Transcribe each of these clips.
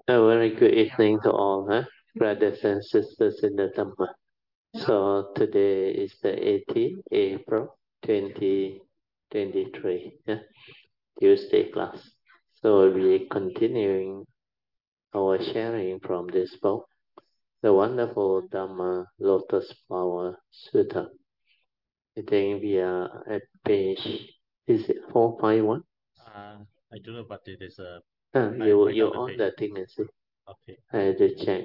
A very good evening to all, brothers and sisters in the Dhamma. So today is the 18th April 2023, Tuesday class. So we're continuing our sharing from this book, the wonderful Dhamma Lotus Flower Sutta. I think we are at page, is it 451? I don't know, but it is a. You on the thing and see. Okay. I had to check.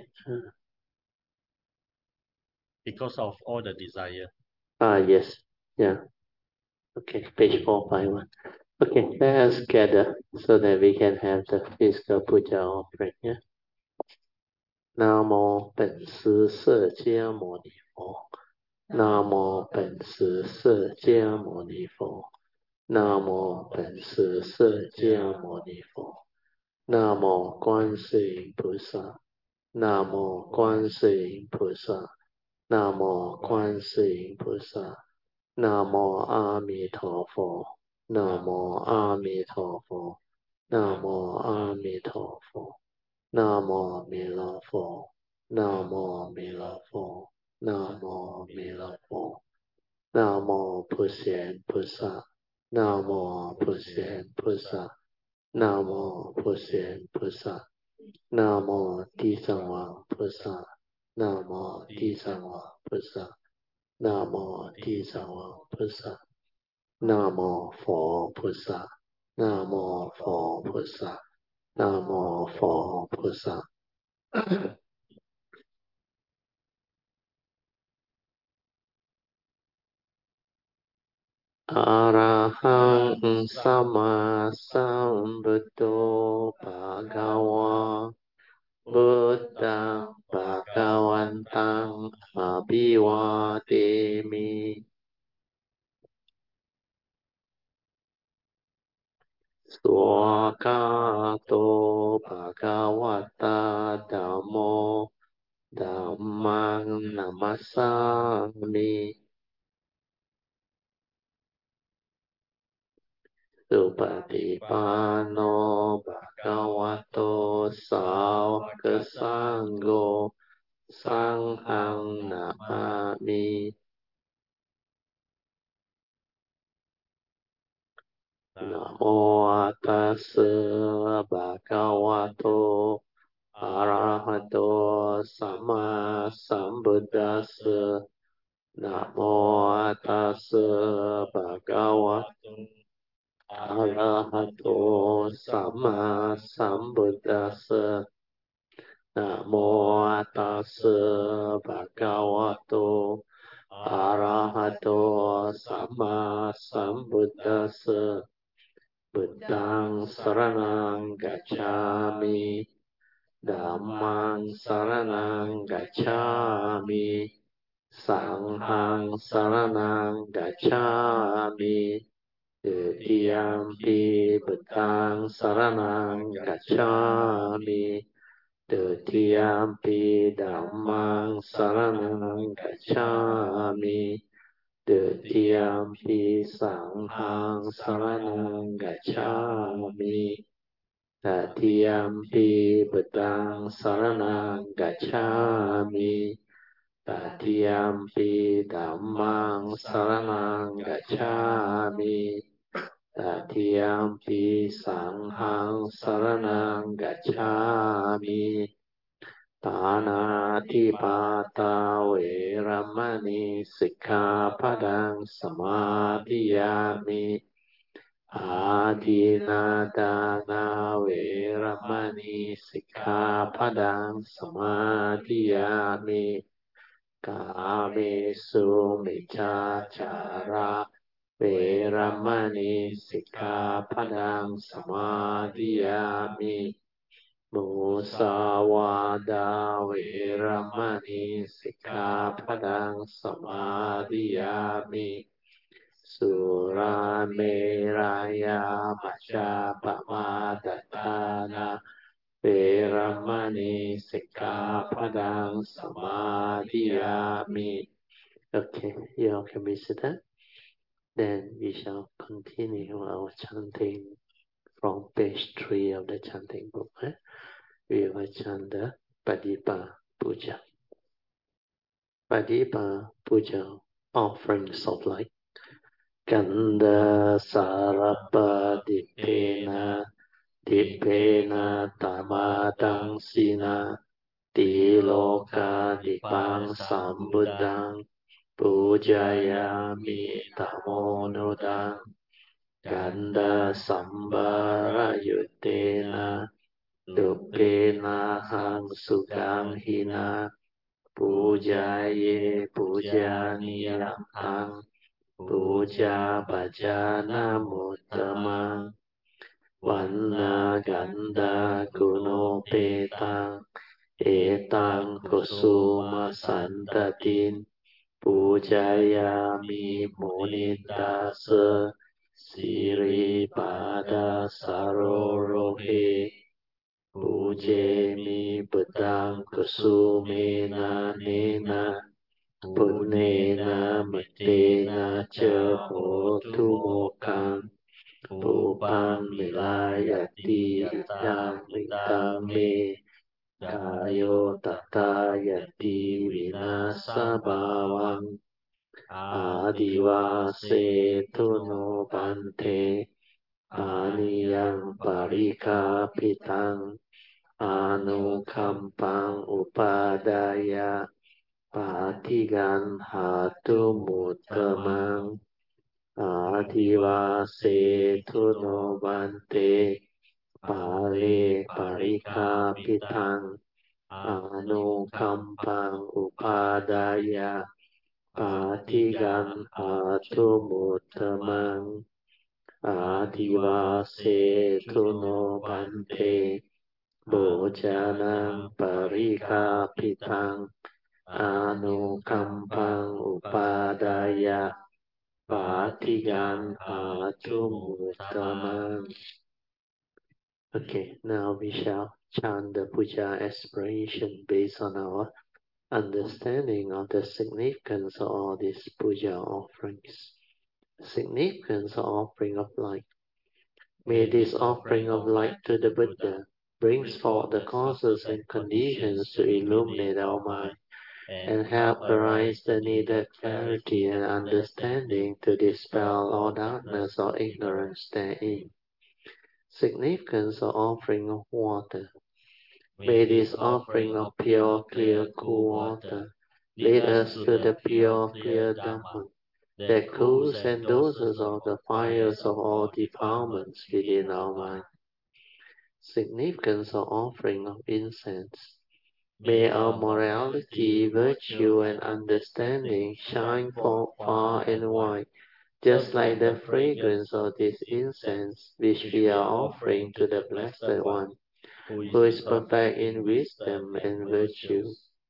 Because of all the desire. Yes. Yeah. Okay, page 451. Okay, let us gather so that we can have the physical puja offering. Yeah. 南无本师释迦牟尼佛。南无本师释迦牟尼佛。南无本师释迦牟尼佛。南无观世音菩萨。南无观世音菩萨。南无观世音菩萨。南无阿弥陀佛。南无阿弥陀佛。南无阿弥陀佛。南无弥勒佛。南无弥勒佛。南无弥勒佛。南无普贤菩萨。南无普贤菩萨。南无普贤菩萨。南无地藏王菩萨。南无地藏王菩萨。南无地藏王菩萨。南无佛菩萨。南无佛菩萨。南无佛菩萨。อะระหังสัมมาสัมพุทโธภะคะวะพุทธังภะคะวันตังอะภิวาเทมิสวากาโตภะคะวะตาธัมโมธัมมังนัมมัสสามิสุปฏิปันโนภะคะวะโตสาวกสังโฆสังฆังนะมามินะโมตัสสะภะคะวะโตอะระหะโตสัมมาสัมพุทธัสสะนะโมตัสสะภะคะวะโตอะระหะโตสัมมาสัมพุทธัสสะนะโมตัสสะภะคะวะโตอะระหะโตสัมมาสัมพุทธัสสะพุทธังสรณังกัจฉามิธัมมังสรณังกัจฉามิสังฆังสรณังกัจฉามิตุติยมปิพุทธังสรณังกัจฉามิตุติยมปิธัมมังสรณังกัจฉามิตุติยมปิสังฆังสรณังกัจฉามิตติยมปิพุทธังสรณังกัจฉามิตติยมปิธัมมังสรณังกัจฉามิตติยมปิสังฆังสรณังกัจฉามิปานาติปาตาเวรมณีสิกขาปะทังสมาธิยามิอาทินาทานาเวรมณีสิกขาปะทังสมาธิยามิกาเมสุมิจฉาจาระเวรมณีสิกขาปะทังสมาธิยามิมุสาวาดาเวรมณีสิกขาปะทังสมาธิยามิสุราเมรยามัจจาปมาทฐานาเวรมณีสิกขาปะทังสมาธิยามิ Okay, you all can be seated. Then we shall continue our chanting from page 3 of the chanting book. we will chant the Padipa Puja. Padipa Puja, offerings of light. Kanda Sarapa Dipena Dipena Tamadang Sina Tiloka Dipang Sambudang Pujayami Tamonodang Ganda Sambara Yutena Dupena Hang Sugang Hina Pujaye Pujaniyam Hang Puja Bhajana Muttama Vanna Ganda Guno Petang Etang Kusuma Santatin Pujayami Munindasa Siri Pada Sarorohe Pujemi Bedang Kusumena Nena Punena Mitena Cehotu Mokang Pupang Milayati Idang Idang Me Kayo Tata Yati Vinasa Bawang Adivase Tuno Bante Aniyang Parika Pitang Anukampang Upadaya Patigan Hatu Mutamang Adivase Tuno Bante Pale Parika Pitang Anukampang Upadaya Patigan Hatu Mutamang Adivase Tuno Bante Bojanang Parika Pitang Anukampang Upadaya Patigan Atumuttamang. Okay, now we shall chant the puja aspiration based on our understanding of the significance of all these puja offerings. Significance of offering of light. May this offering of light to the Buddha brings forth the causes and conditions to illuminate our mind and help arise the needed clarity and understanding to dispel all darkness or ignorance therein. Significance of offering of water. May this offering of pure, clear, cool water lead us to the pure, clear Dhamma that cools and doses of the fires of all defilements within our mind. Significance of offering of incense. May our morality, virtue, and understanding shine forth far and wide, just like the fragrance of this incense which we are offering to the Blessed One, who is perfect in wisdom and virtue.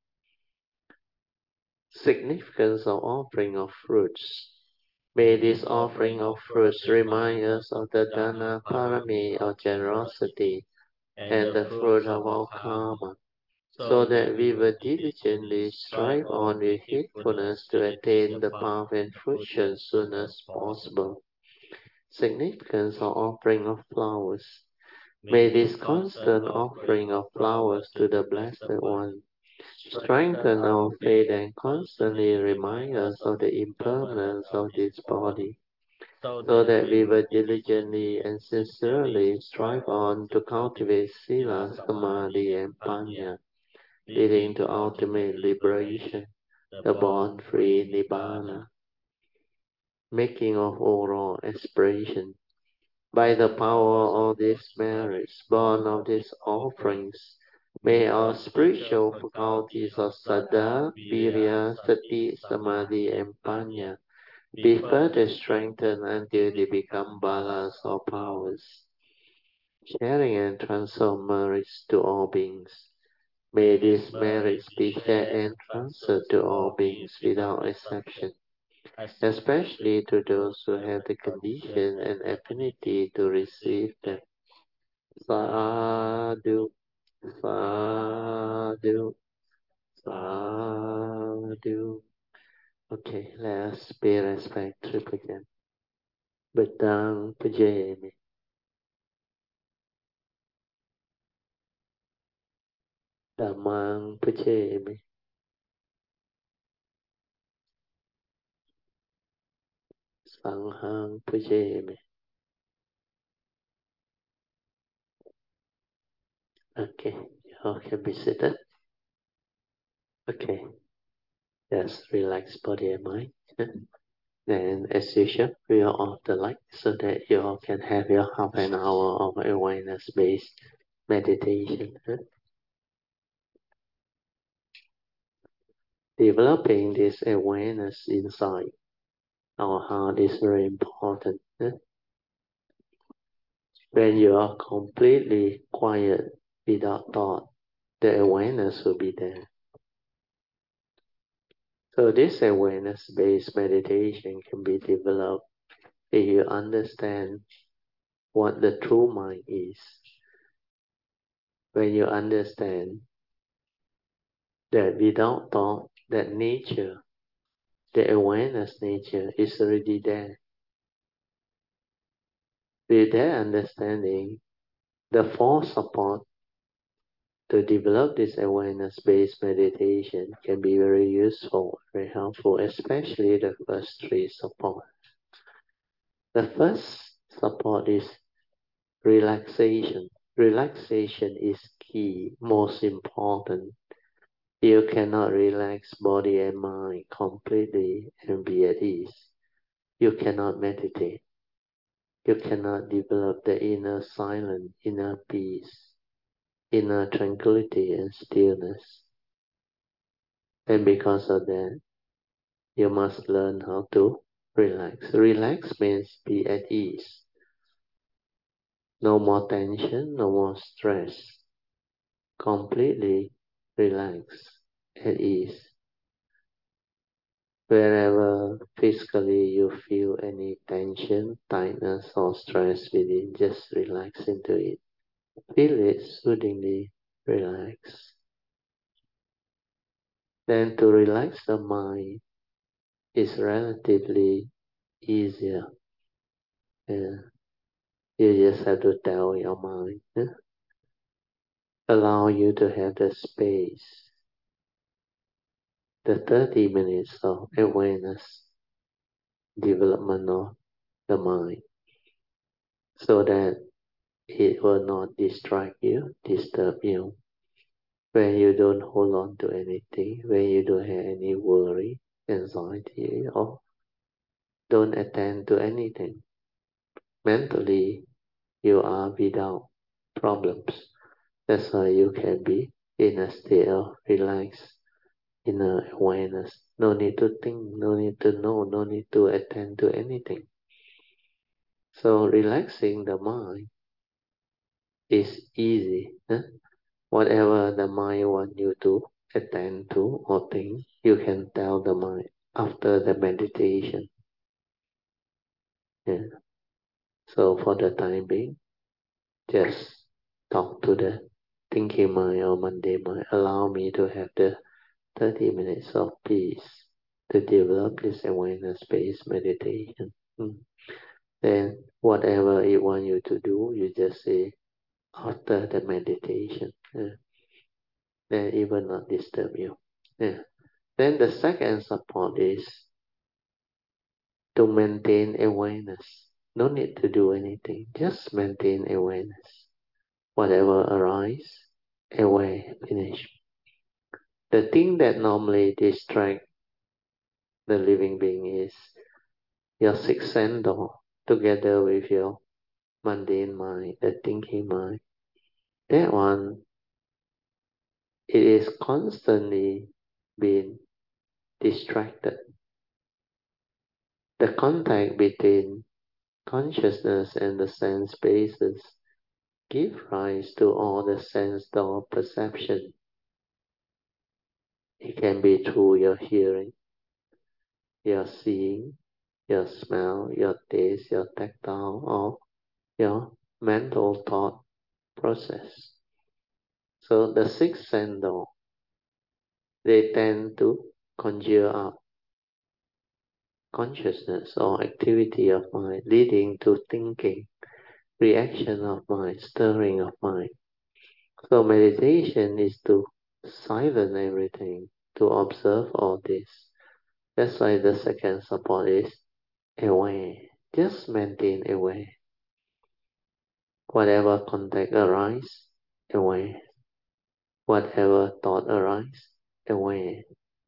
Significance of offering of fruits. May this offering of fruits remind us of the Dana Parami of generosity and the fruit of our karma, so that we will diligently strive on with heedfulness to attain the path and fruition soon as possible. Significance of offering of flowers. May this constant offering of flowers to the Blessed One strengthen our faith and constantly remind us of the impermanence of this body, so that we will diligently and sincerely strive on to cultivate sila, samadhi, and panya, leading to ultimate liberation, the born-free nibbana. Making of overall aspiration. By the power of these merits, born of these offerings, may our spiritual faculties of Saddha, Virya, Sati, Samadhi, and Panya be further strengthened until they become balas or powers, sharing and transfer merits to all beings. May these merits be shared and transferred to all beings without exception, especially to those who have the condition and affinity to receive them. Sadhu, sadhu, sadhu. Okay, let us pay respect triple again. Bedang Pujayami. Dhammang Puchemi. Sanghang Puchemi. Okay, you all can be seated. Okay, just relax body and mind. Then, as usual, we are off the light so that you all can have your half an hour of awareness-based meditation. Developing this awareness inside our heart is very important. When you are completely quiet without thought, the awareness will be there. So this awareness-based meditation can be developed if you understand what the true mind is. When you understand that without thought, that nature, the awareness nature is already there. With that understanding, the four support to develop this awareness-based meditation can be very useful, very helpful, especially the first three support. The first support is relaxation. Relaxation is key, most important. You cannot relax body and mind completely and be at ease. You cannot meditate. You cannot develop the inner silence, inner peace, inner tranquility and stillness. And because of that, you must learn how to relax. Relax means be at ease. No more tension, no more stress. Completely relax, at ease. Wherever physically you feel any tension, tightness or stress within, just relax into it. Feel it soothingly relax. Then to relax the mind is relatively easier. Yeah. You just have to tell your mind, allow you to have the space, the 30 minutes of awareness, development of the mind, so that it will not distract you, disturb you, when you don't hold on to anything, when you don't have any worry, anxiety, or don't attend to anything. Mentally, you are without problems. That's why you can be in a state of relaxed inner awareness. No need to think, no need to know, no need to attend to anything. So relaxing the mind is easy. Whatever the mind wants you to attend to or think, you can tell the mind after the meditation. Yeah. So for the time being, just talk to the thinking mind or mundane mind. Allow me to have the 30 minutes of peace to develop this awareness-based meditation. Then whatever it wants you to do, you just say after the meditation. Then it will not disturb you. Yeah. Then the second support is to maintain awareness. No need to do anything. Just maintain awareness. Whatever arises, aware, finish. The thing that normally distracts the living being is your sixth sense door, together with your mundane mind, the thinking mind. That one, it is constantly being distracted. The contact between consciousness and the sense spaces give rise to all the sense door perception. It can be through your hearing, your seeing, your smell, your taste, your tactile, or your mental thought process. So the sixth sense door, they tend to conjure up consciousness or activity of mind, leading to thinking, reaction of mind, stirring of mind. So meditation is to silence everything, to observe all this. That's why the second support is aware. Just maintain aware. Whatever contact arise, aware. Whatever thought arise, aware.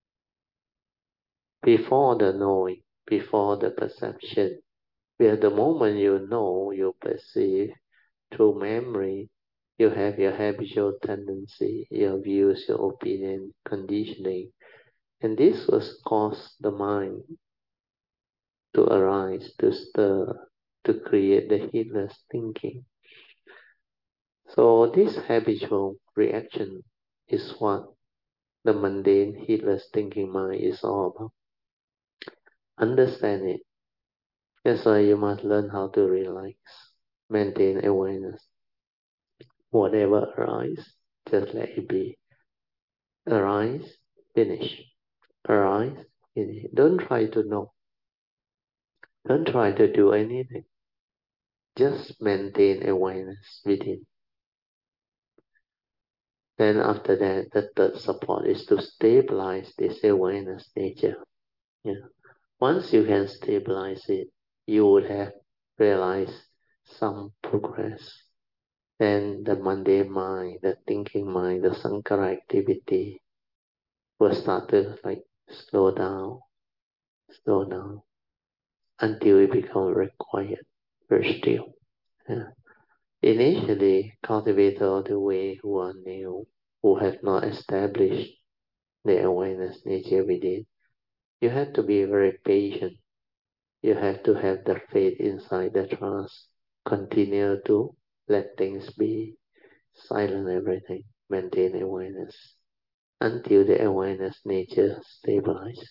Before the knowing, before the perception, where the moment you know, you perceive through memory, you have your habitual tendency, your views, your opinion, conditioning, and this was cause the mind to arise, to stir, to create the heedless thinking. So this habitual reaction is what the mundane heedless thinking mind is all about. Understand it. That's why you must learn how to relax, maintain awareness. Whatever arises, just let it be. Arise, finish. Arise, finish. Don't try to know. Don't try to do anything. Just maintain awareness within. Then after that, the third support is to stabilize this awareness nature. Yeah. Once you can stabilize it, you would have realized some progress. Then the mundane mind, the thinking mind, the sankara activity will start to slow down, until it becomes very quiet, very still. Yeah. Initially, cultivators of the way who are new, who have not established the awareness nature within, you have to be very patient. You have to have the faith inside, the trust. Continue to let things be, silence everything, maintain awareness until the awareness nature stabilizes.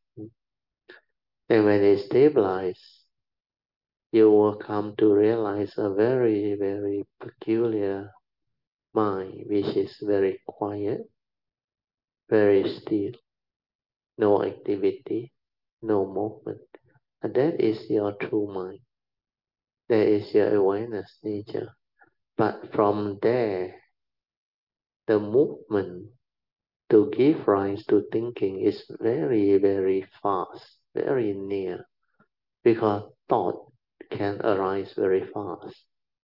And when it stabilizes, you will come to realize a very, very peculiar mind, which is very quiet, very still, no activity, no movement. And that is your true mind. That is your awareness nature. But from there, the movement to give rise to thinking is very, very fast, very near, because thought can arise very fast.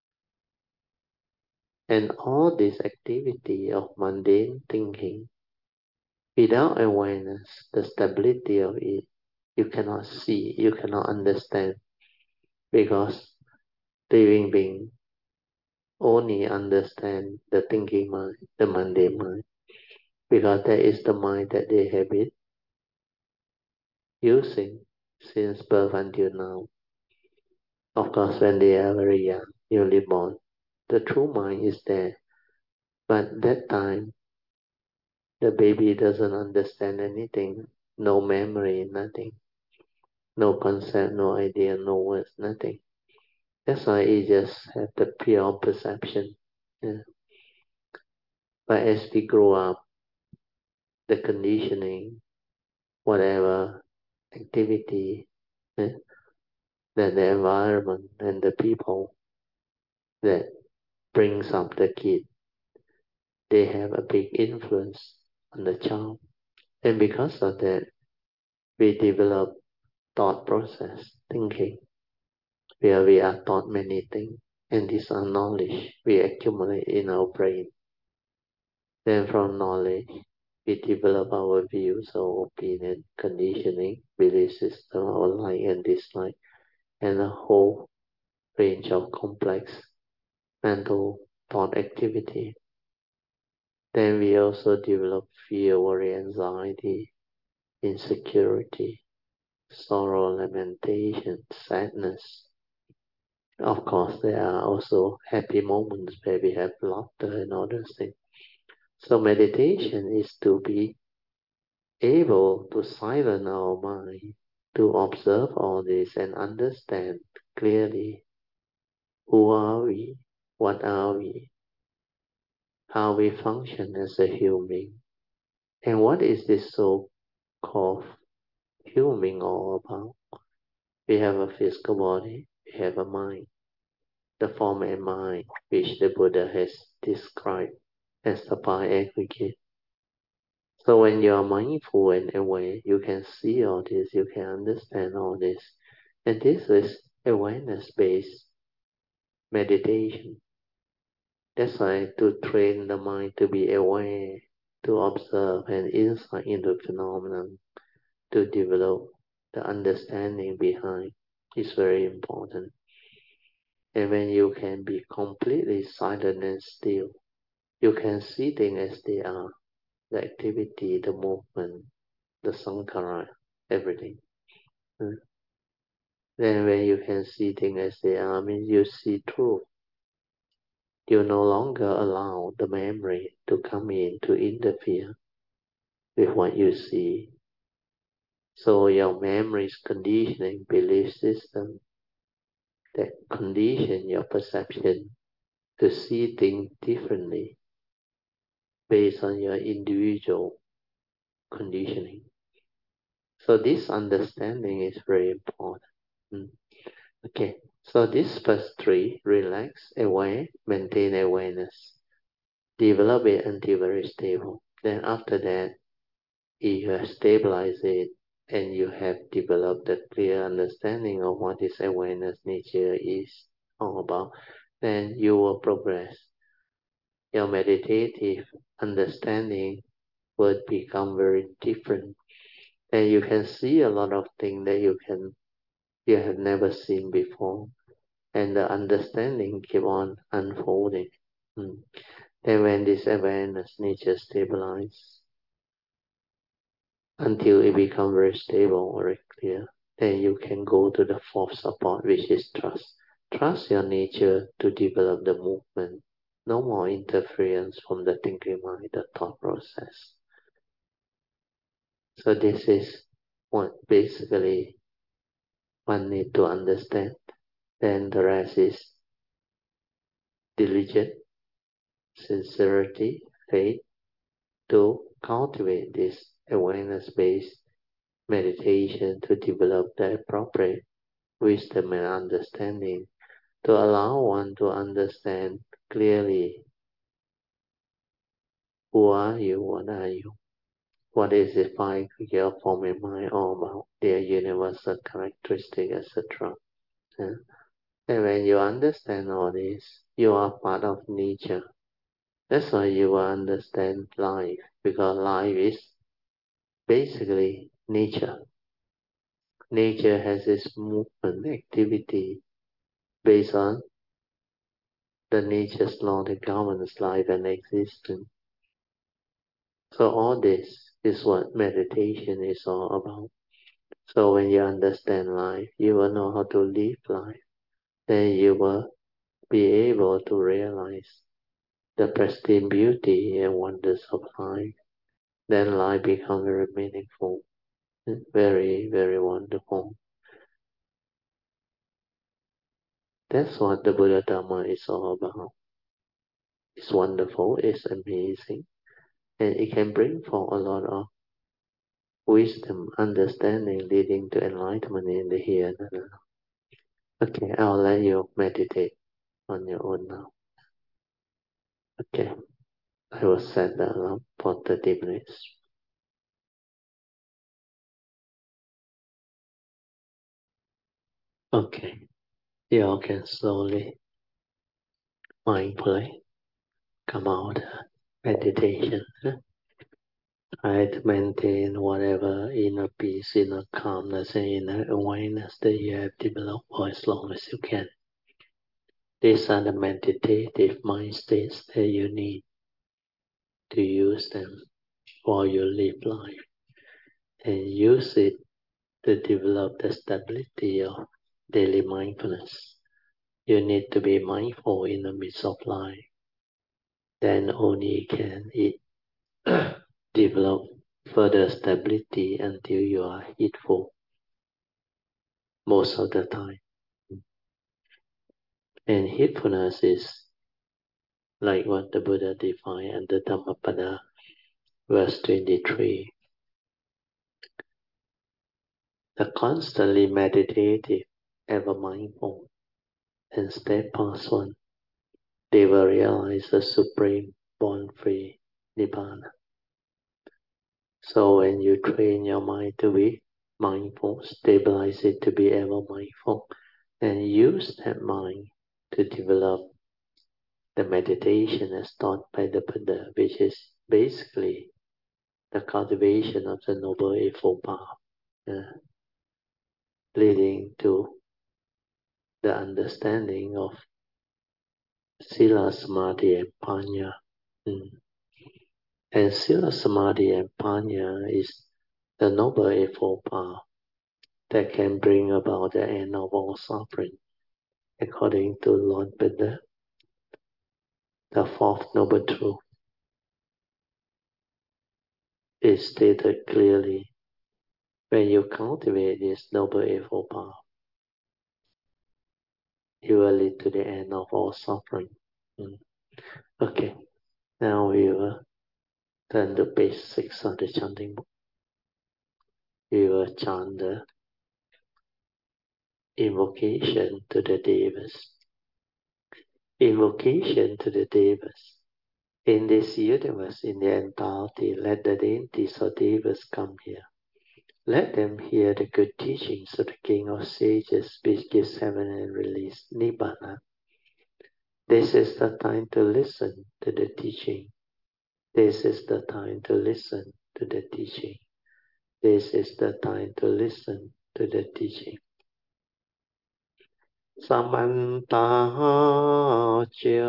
And all this activity of mundane thinking, without awareness, the stability of it, you cannot see, you cannot understand, because living being only understand the thinking mind, the mundane mind, because that is the mind that they have been using since birth until now. Of course, when they are very young, newly born, the true mind is there. But that time, the baby doesn't understand anything, no memory, nothing, no concept, no idea, no words, nothing. That's why it just have the pure perception. Yeah. But as we grow up, the conditioning, whatever activity, yeah, then the environment and the people that brings up the kid, they have a big influence on the child. And because of that, we develop thought process, thinking, where we are taught many things. And these are knowledge we accumulate in our brain. Then from knowledge, we develop our views, our opinion, conditioning, belief system, our like and dislike, and a whole range of complex mental thought activity. Then we also develop fear, worry, anxiety, insecurity, sorrow, lamentation, sadness. Of course, there are also happy moments where we have laughter and all those things. So meditation is to be able to silence our mind, to observe all this and understand clearly who are we, what are we, how we function as a human, and what is this so-called human all about. We have a physical body, we have a mind, the form and mind which the Buddha has described as the pi aggregate. So when you are mindful and aware, you can see all this, you can understand all this. And this is awareness-based meditation. That's why to train the mind to be aware, to observe and insight into phenomenon, to develop the understanding behind is very important. And when you can be completely silent and still, you can see things as they are, the activity, the movement, the sankhara, everything. Mm. Then when you can see things as they are, means you see truth. You no longer allow the memory to come in to interfere with what you see. So your memory's conditioning belief system that condition your perception to see things differently based on your individual conditioning. So this understanding is very important. Mm. Okay, so this first three, relax, aware, maintain awareness. Develop it until very stable. Then after that, if you have stabilized it and you have developed a clear understanding of what this awareness nature is all about, then you will progress. Your meditative understanding will become very different. And you can see a lot of things that you have never seen before. And the understanding keep on unfolding. Mm. Then when this awareness nature stabilizes until it becomes very stable, very clear, then you can go to the fourth support, which is trust. Trust your nature to develop the movement. No more interference from the thinking mind, the thought process. So this is what basically one need to understand. Then the rest is diligence, sincerity, faith, to cultivate this awareness-based meditation to develop the appropriate wisdom and understanding to allow one to understand clearly who are you, what are you, what is the five clear form in mind all about, their universal characteristic, etc. Yeah. And when you understand all this, you are part of nature. That's why you will understand life, because life is basically nature. Nature has its movement activity based on the nature's law that governs life and existence. So all this is what meditation is all about. So when you understand life, you will know how to live life. Then you will be able to realize the pristine beauty and wonders of life. Then life becomes very meaningful, very, very wonderful. That's what the Buddha Dharma is all about. It's wonderful, it's amazing, and it can bring forth a lot of wisdom, understanding, leading to enlightenment in the here and now. Okay, I'll let you meditate on your own now. Okay, I will set the alarm for 30 minutes. Okay, you all can slowly, mindfully come out of meditation. Try to maintain whatever inner peace, inner calmness, and inner awareness that you have developed for as long as you can. These are the meditative mind states that you need to use them while you live life, and use it to develop the stability of daily mindfulness. You need to be mindful in the midst of life. Then only can it develop further stability until you are heedful most of the time. And heedfulness is like what the Buddha defined under Dhammapada, verse 23. The constantly meditative, ever mindful, and steadfast one, they will realize the supreme born-free Nibbana. So when you train your mind to be mindful, stabilize it to be ever mindful, and use that mind to develop the meditation as taught by the Buddha, which is basically the cultivation of the Noble Eightfold Path, leading to the understanding of Sila, Samadhi, and Panya. And Sila, Samadhi, and Panya is the Noble Eightfold Path that can bring about the end of all suffering. According to Lord Buddha, the fourth noble truth is stated clearly. When you cultivate this Noble Eightfold Path, you will lead to the end of all suffering. Okay, now we will turn to page 6 of the chanting book. We will chant the invocation to the Devas. Invocation to the Devas. In this universe, in the entirety, let the deities or Devas come here. Let them hear the good teachings of the King of Sages, which gives heaven and release Nibbana. This is the time to listen to the teaching. This is the time to listen to the teaching. This is the time to listen to the teaching. Samanta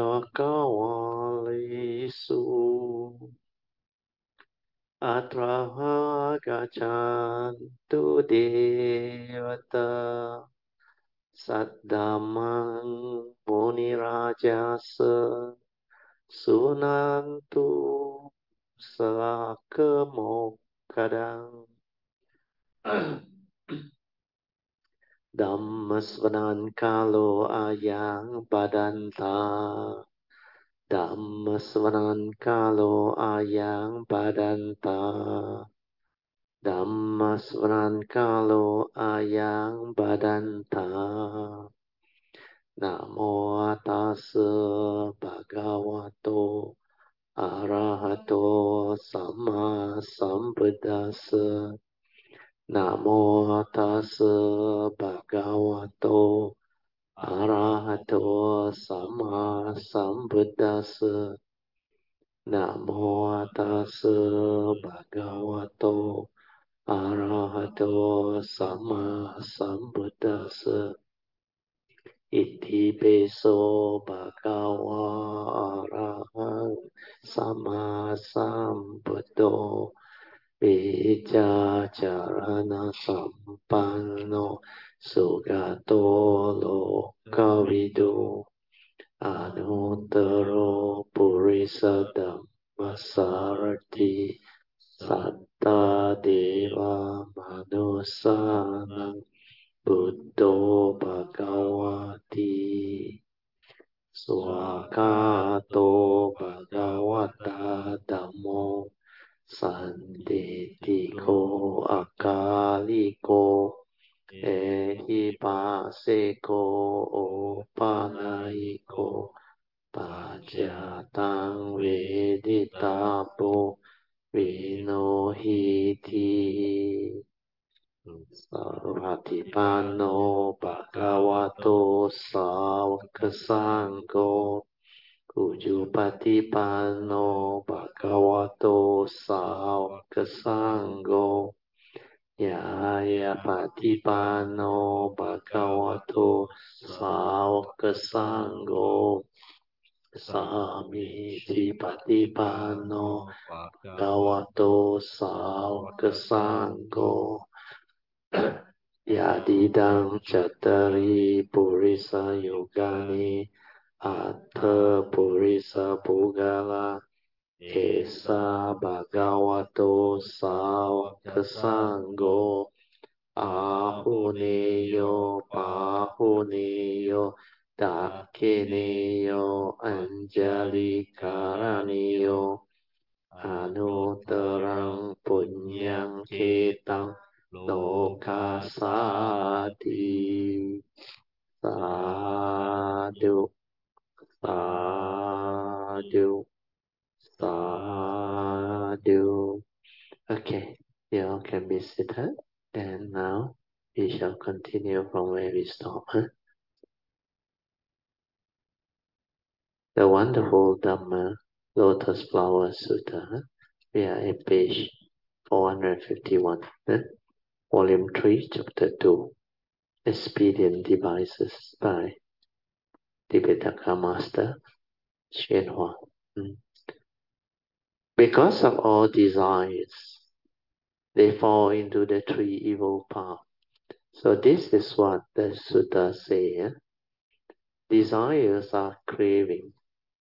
Chakawalisu Atraha Gachantu Devata Saddamang Munirajasa Sunantu Sakemokadang Dhammasvanan Kalo Ayang Badanta Dhammasvanan Kalo Ayang Badanta Dhammasvanan Kalo Ayang Badanta Namo Tassa Bhagavato Arahato Sama Sambuddhassa Namo Tassa Bhagavato Arahato Sama Sambuddhassa Namo Tassa Bhagavato Arahato Sama Sambuddhassa Iti Beso Bhagava Arahang Sama Sambuddho Bija Charana Sampanno Sugato Lokavidu Anuttaro Purisa Dhammasarati Satta Deva Manusanang Buddho Bhagavati Swakato Bhagavata Dhammo Sanditiko Akaliko Ehipaseko Opanayiko Pajatang Veditapo Vinohiti Sarvatipanno Bhagavato Savakasangho Ujupatipanno Bhagavato Savakasangho Yaya Patipanno Bhagavato Savakasangho Samiti Patipanno Bhagavato Savakasangho Yadidam Chattari Purisa Yogani Atha Purisa Pugala Esa Bhagavato Savakasangho Ahuneyo Pahuneyo Dakineyo Anjali Karaniyo Anutarang Punyang Ketang Lokasati Sadhu Sadhu Sadhu Okay, you all can be seated. And now we shall continue from where we stopped. The wonderful Dhamma Lotus Flower Sutta. We are at page 451, volume 3, chapter 2. Expedient Devices by Tipitaka Master Hsuan. Because of all desires, they fall into the three evil paths. So this is what the sutta says. Desires are craving.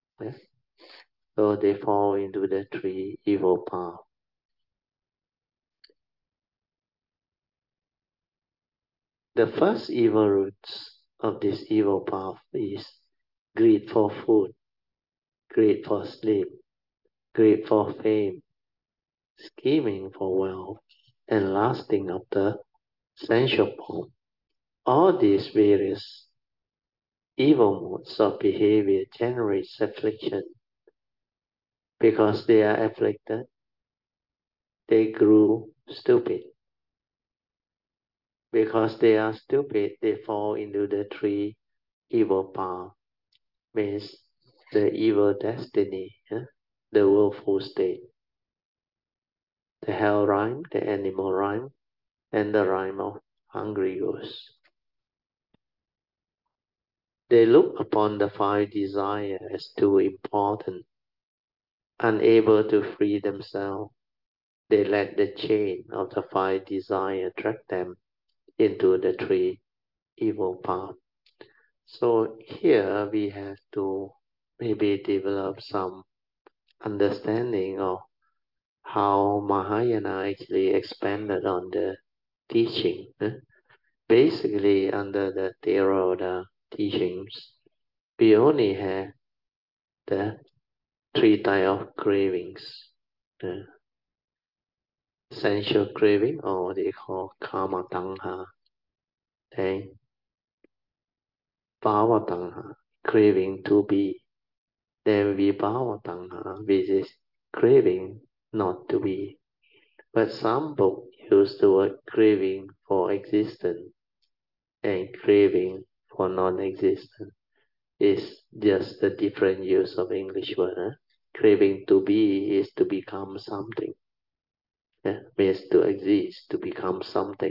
So they fall into the three evil paths. The first evil roots of this evil path is greed for food, greed for sleep, greed for fame, scheming for wealth, and lasting after sensual form. All these various evil modes of behavior generate affliction. Because they are afflicted, they grew stupid. Because they are stupid, they fall into the three evil paths, means the evil destiny, the willful state, the hell rhyme, the animal rhyme, and the rhyme of hungry ghost. They look upon the five desires as too important. Unable to free themselves, they let the chain of the five desires drag them into the three evil paths. So here we have to maybe develop some understanding of how Mahayana actually expanded on the teaching. Basically, under the Theravada teachings, we only have the three types of cravings. Sensual craving, or they call kama tanha, and bhava tanha, craving to be. Then vibhava tanha, which is craving not to be. But some books use the word craving for existence and craving for non-existence. It's just a different use of English word. Craving to be is to become something. Means to exist, to become something.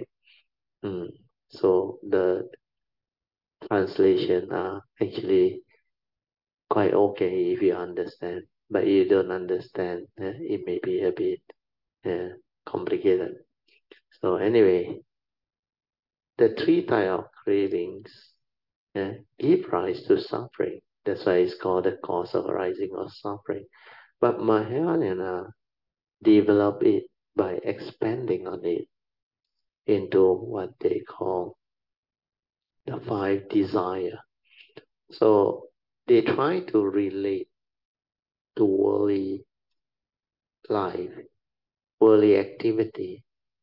So the translation are actually quite okay if you understand. But you don't understand, it may be a bit complicated. So anyway, the three types of cravings give rise to suffering. That's why it's called the cause of arising of suffering. But Mahayana develop it by expanding on it into what they call the five desire. So they try to relate to worldly life, worldly activity.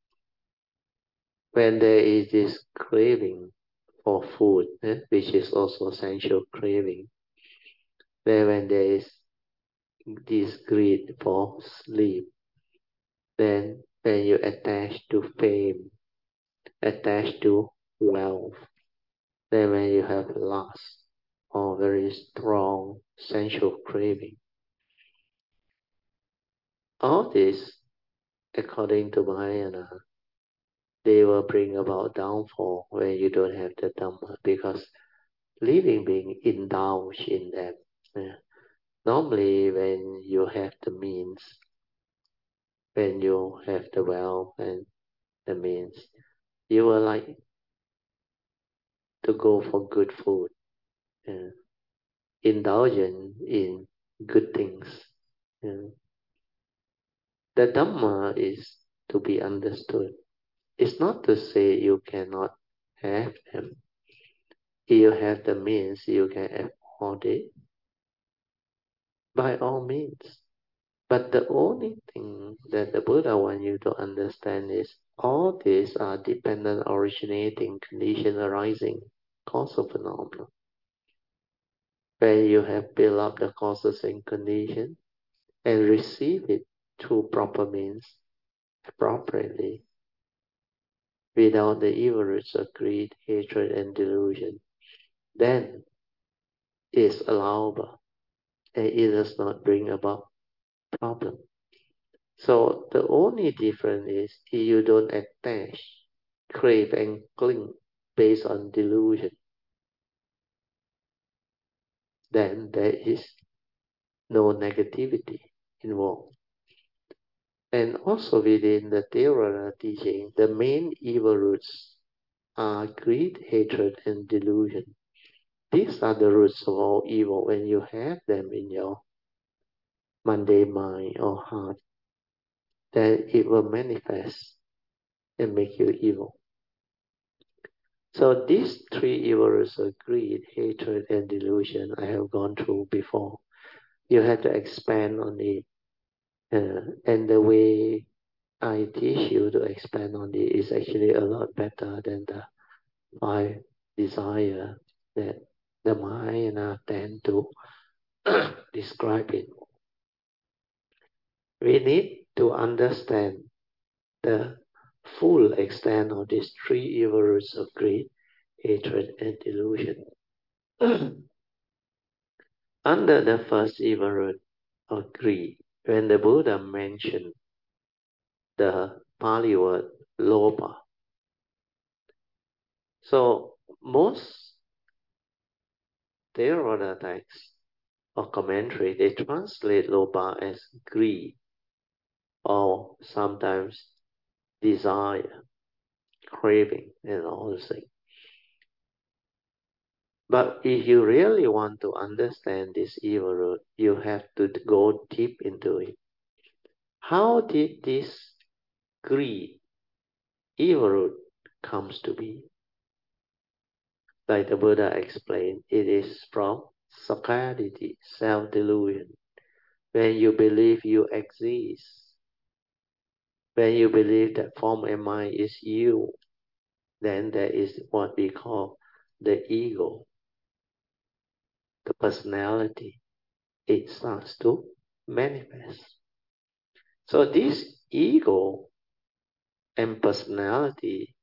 When there is this craving for food, which is also sensual craving, then when there is this greed for sleep, then when you attach to fame, attach to wealth, then when you have lust or very strong sensual craving, all this, according to Mahayana, they will bring about downfall when you don't have the Dhamma, because living being indulge in them. Normally, when you have the means, when you have the wealth and the means, you will like to go for good food, indulgent in good things. The Dhamma is to be understood. It's not to say you cannot have them. If you have the means, you can afford it. By all means. But the only thing that the Buddha wants you to understand is all these are dependent, originating, condition arising, causal phenomena. Where you have built up the causes and condition and receive it through proper means, properly without the evil roots of greed, hatred, and delusion, then it's allowable and it does not bring about problem. So the only difference is you don't attach, crave, and cling based on delusion. Then there is no negativity involved. And also within the Theravada teaching, the main evil roots are greed, hatred, and delusion. These are the roots of all evil. When you have them in your mundane mind or heart, then it will manifest and make you evil. So these three evil roots of greed, hatred, and delusion I have gone through before. You have to expand on it. And the way I teach you to expand on it is actually a lot better than the five desire that the Mahayana tend to describe it. We need to understand the full extent of these three evil roots of greed, hatred, and delusion. Under the first evil root of greed, when the Buddha mentioned the Pali word lopa, so most Theravada texts or commentary, they translate lopa as greed or sometimes desire, craving, and all those things. But if you really want to understand this evil root, you have to go deep into it. How did this greed, evil root, comes to be? Like the Buddha explained, it is from sakkayaditthi, self-delusion. When you believe you exist, when you believe that form and mind is you, then there is what we call the ego, the personality. It starts to manifest. So this ego and personality,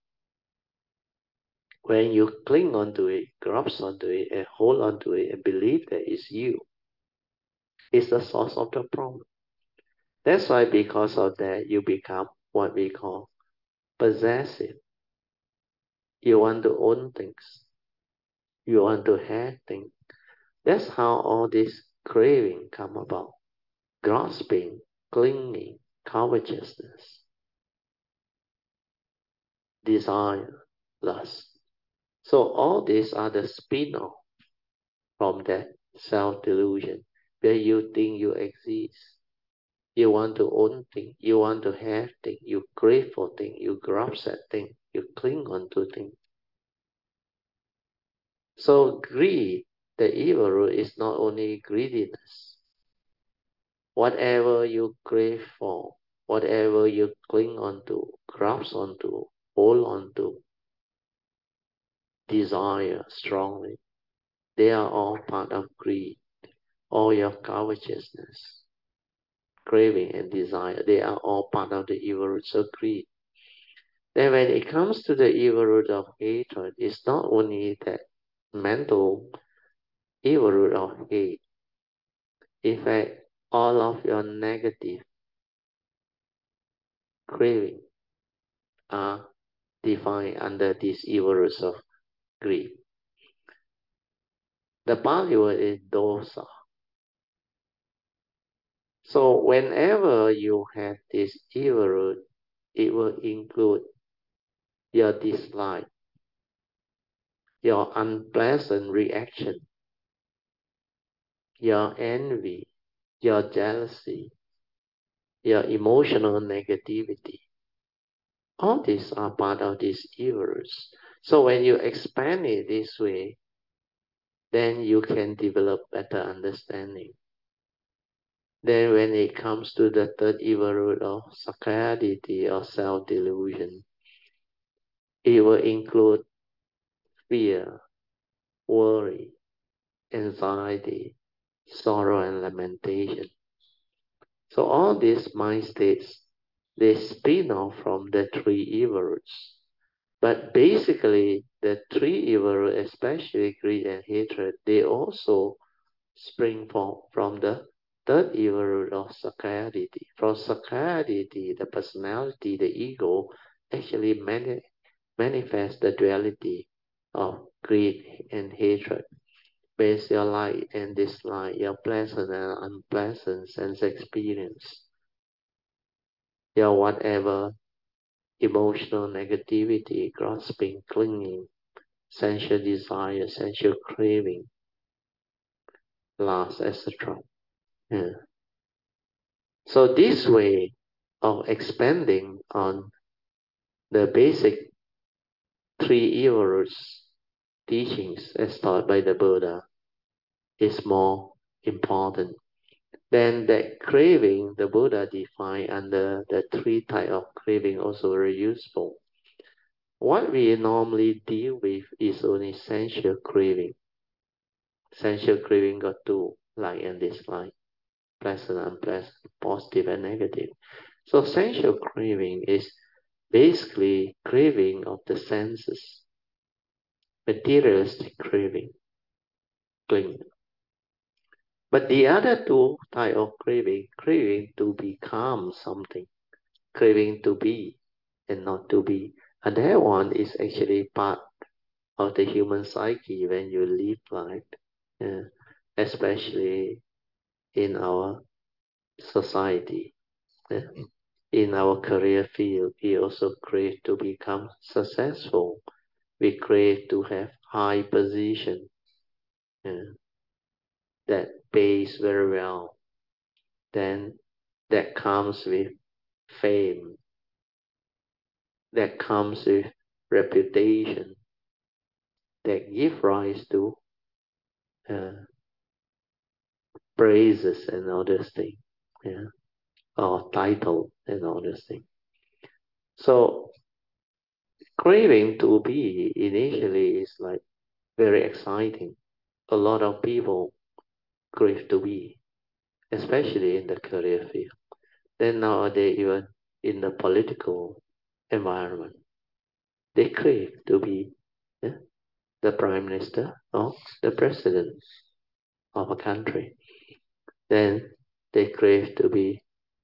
when you cling onto it, grasp onto it, and hold onto it, and believe that it's you, is the source of the problem. That's why because of that, you become what we call possessive. You want to own things. You want to have things. That's how all this craving come about. Grasping, clinging, covetousness, desire, lust. So all these are the spin-off from that self-delusion where you think you exist. You want to own things, you want to have things, you crave for things, you grasp at things, you cling on to things. So greed, the evil root, is not only greediness. Whatever you crave for, whatever you cling onto, grasp onto, hold onto, desire strongly, they are all part of greed. All your covetousness, craving, and desire, they are all part of the evil roots of greed. Then when it comes to the evil root of hatred, it's not only that mental evil root of hate. In fact, all of your negative craving are defined under these evil roots of greed. The Pali word is dosa. So whenever you have this evil root, it will include your dislike, your unpleasant reaction, your envy, your jealousy, your emotional negativity. All these are part of these evils. So when you expand it this way, then you can develop better understanding. Then when it comes to the third evil root of sakkayaditthi or self-delusion, it will include fear, worry, anxiety, sorrow, and lamentation. So all these mind states, they spin off from the three evil roots. But basically, the three evil roots, especially greed and hatred, they also spring from the third evil root of sacrality. From sacrality, the personality, the ego, actually manifests the duality of greed and hatred. Base your like and dislike, your pleasant and unpleasant sense experience, your whatever emotional negativity, grasping, clinging, sensual desire, sensual craving, lust, etc. Yeah. So this way of expanding on the basic three evil roots teachings as taught by the Buddha is more important. Then that craving, the Buddha defined under the three types of craving also very useful. What we normally deal with is only sensual craving. Sensual craving got two, like and dislike, pleasant, unpleasant, positive and negative. So sensual craving is basically craving of the senses, materialistic craving. But the other two type of craving, craving to become something, craving to be and not to be. And that one is actually part of the human psyche when you live life, uh, especially in our society. uh, in our career field, we also crave to become successful. We crave to have high position uh, that pays very well. Then that comes with fame, that comes with reputation, that give rise to uh, praises and all those things, yeah, or title and all those things. So craving to be initially is like very exciting. A lot of people crave to be, especially in the career field. Then nowadays, even in the political environment, they crave to be, yeah, the prime minister or the president of a country. Then they crave to be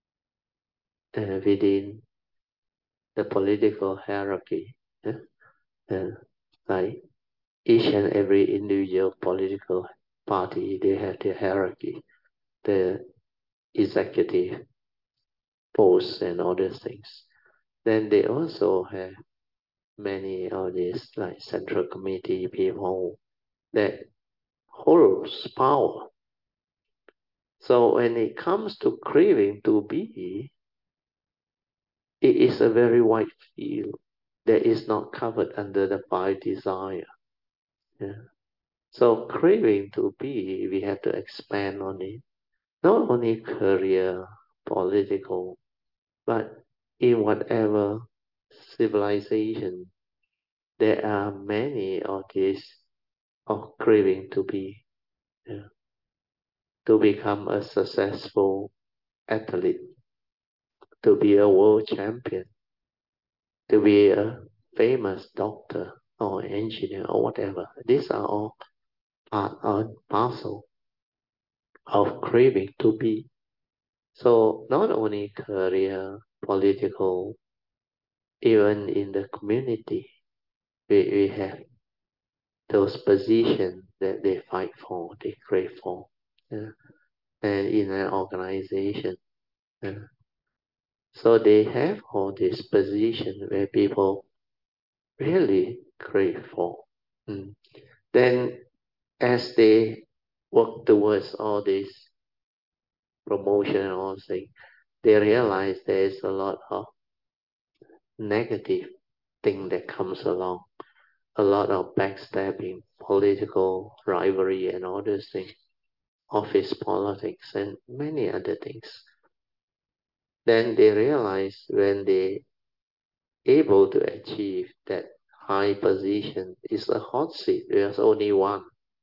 within the political hierarchy. Yeah? Like each and every individual political party, they have their hierarchy, the executive posts and all these things. Then they also have many of these like central committee people that holds power. So when it comes to craving to be, it is a very wide field that is not covered under the five desire. Yeah. So craving to be, we have to expand on it. Not only career, political, but in whatever civilization, there are many of these of craving to be, yeah, to become a successful athlete, to be a world champion, to be a famous doctor or engineer or whatever. These are all part and parcel of craving to be. So not only career, political, even in the community, we have those positions that they fight for, they crave for. Yeah. And in an organization. Yeah. So they have all this position where people really crave for. Mm. Then as they work towards all this promotion and all things, they realize there is a lot of negative thing that comes along, a lot of backstabbing, political rivalry and all those things, office politics and many other things. Then they realize when they able to achieve that high position is a hot seat. There's only one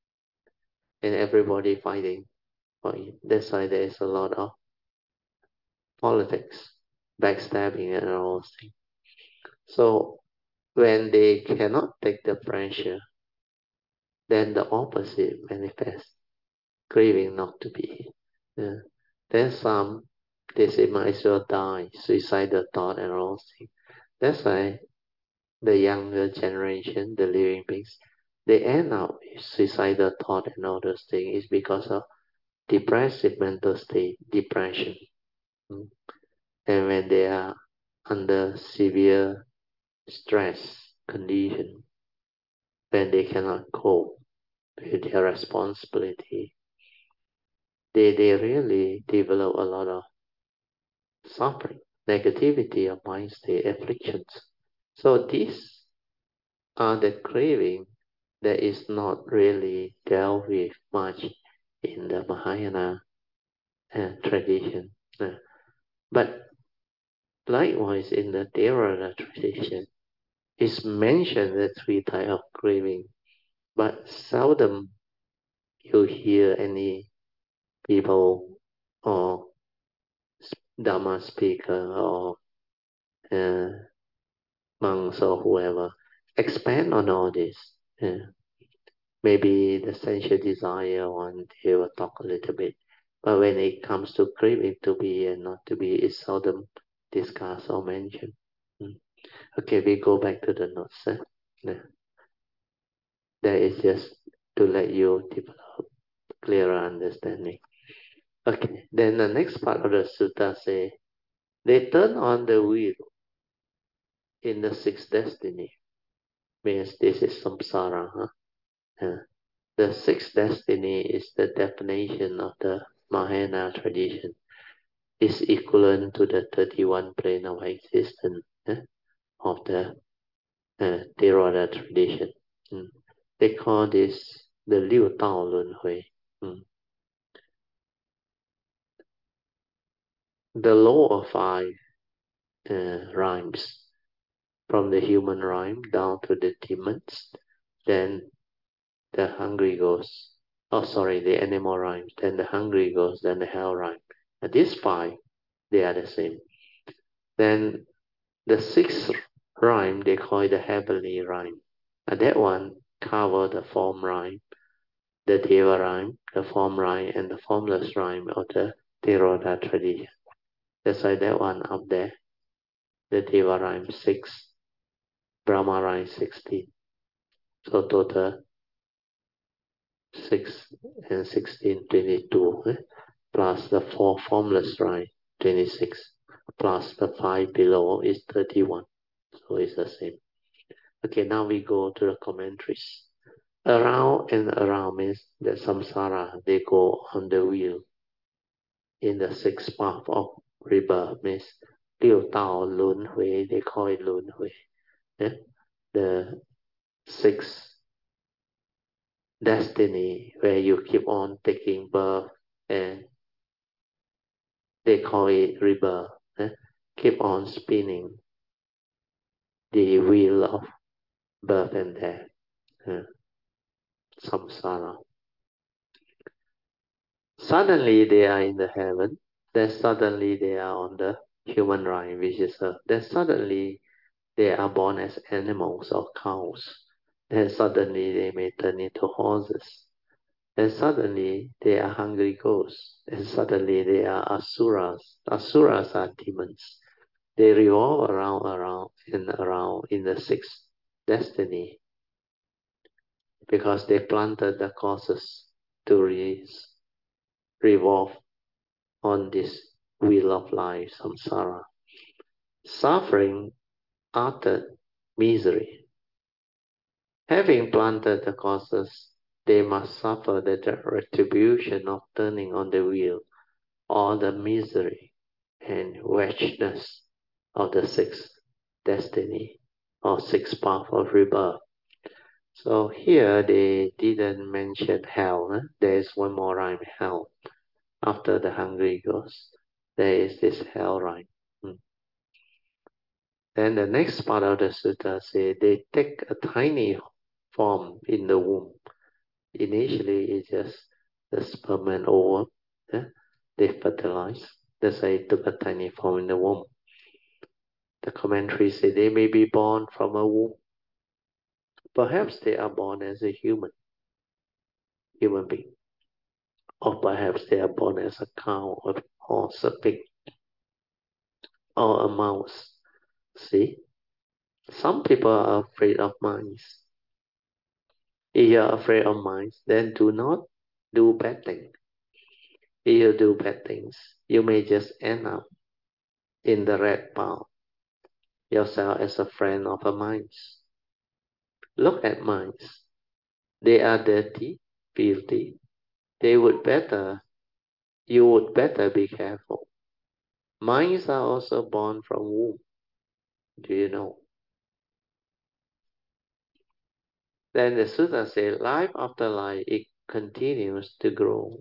and everybody fighting for it. That's why there is a lot of politics. backstabbing and all those things. So when they cannot take the pressure, then the opposite manifests, craving not to be. Yeah. Then some, they say might as well die, suicidal thought and all things. That's why the younger generation, the living beings, they end up with suicidal thought and all those things is because of depressive mental state, depression. Mm. And when they are under severe stress condition, when they cannot cope with their responsibility, they really develop a lot of suffering, negativity of mind state, afflictions. So these are the craving that is not really dealt with much in the Mahayana tradition. But likewise in the Theravada tradition, it's mentioned the three types of craving, but seldom you hear any people or Dharma speaker or uh, monks or whoever expand on all this. Maybe the sensual desire one, they will talk a little bit. But when it comes to craving to be and not to be, it's seldom discussed or mentioned. Okay, we go back to the notes. Yeah. That is just to let you develop clearer understanding. Okay, then the next part of the sutta say, they turn on the wheel in the sixth destiny. Means this is samsara. The sixth destiny is the definition of the Mahayana tradition. Is equivalent to the 31 plane of existence of the Theravada tradition. They call this the Liu Dao Lun Hui. The law of five rhymes, from the human rhyme down to the demons, then the hungry ghost. Oh, sorry, the animal rhymes, then the hungry ghost, then the hell rhyme. And these five, they are the same. Then the sixth rhyme, they call it the heavenly rhyme. And that one cover the form rhyme, the Deva rhyme, the form rhyme, and the formless rhyme of the Theravada tradition. That's why that one up there, the Deva rhyme 6, Brahma rhyme 16. So total 6 and 16, 22, plus the 4 formless rhyme, 26, plus the 5 below is 31. So it's the same. Okay, now we go to the commentaries. Around and around means the samsara, they go on the wheel in the sixth path of rebirth, means Liu Dao Lun Hui, they call it Lun Hui. Yeah? The sixth destiny where you keep on taking birth and they call it rebirth. Keep on spinning the wheel of birth and death. Samsara. Suddenly they are in the heaven, then suddenly they are on the human rhyme, which is then suddenly they are born as animals or cows. Then suddenly they may turn into horses. Then suddenly they are hungry ghosts. Then suddenly they are asuras. Asuras are demons. They revolve around and around in the sixth destiny because they planted the causes to revolve on this wheel of life, samsara. Suffering uttered misery. Having planted the causes, they must suffer the retribution of turning on the wheel, or the misery and wretchedness of the sixth destiny, or sixth path of rebirth. So here they didn't mention hell. There is one more rhyme, hell. After the hungry ghost, there is this hell rhyme. Then the next part of the sutta say they take a tiny form in the womb. Initially, it's just the sperm and ovum. They fertilize. That's why it took a tiny form in the womb. The commentary says they may be born from a womb. Perhaps they are born as a human being. Or perhaps they are born as a cow, a horse, a pig, or a mouse. See? Some people are afraid of mice. If you are afraid of mice, then do not do bad things. If you do bad things, you may just end up in the red pile, yourself as a friend of a mice. Look at mice. They are dirty, filthy. You would better be careful. Mice are also born from womb. Do you know? Then the Sutta says, life after life, it continues to grow,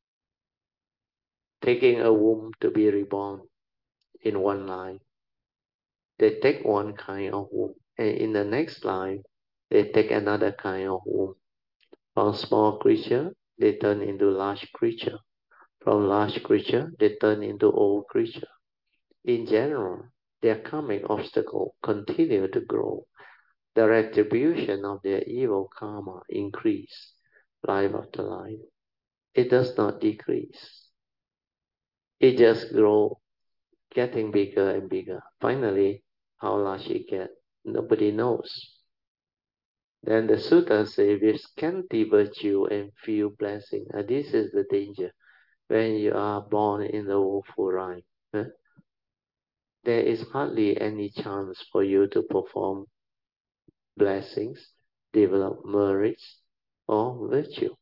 taking a womb to be reborn in one life. They take one kind of womb, and in the next life, they take another kind of womb. From small creature, they turn into large creature. From large creature, they turn into old creature. In general, their karmic obstacle continue to grow. The retribution of their evil karma increase life after life. It does not decrease. It just grows, getting bigger and bigger. Finally, how large it gets, nobody knows. Then the sutta says, with scanty virtue and few blessings. This is the danger when you are born in the woeful line. There is hardly any chance for you to perform blessings, develop merits, or virtue.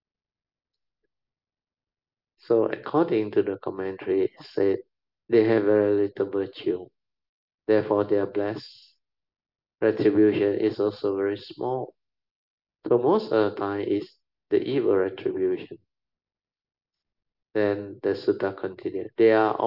So according to the commentary, it said they have very little virtue. Therefore, their blessed retribution is also very small. So most of the time is the evil retribution. Then the sutta continues. They are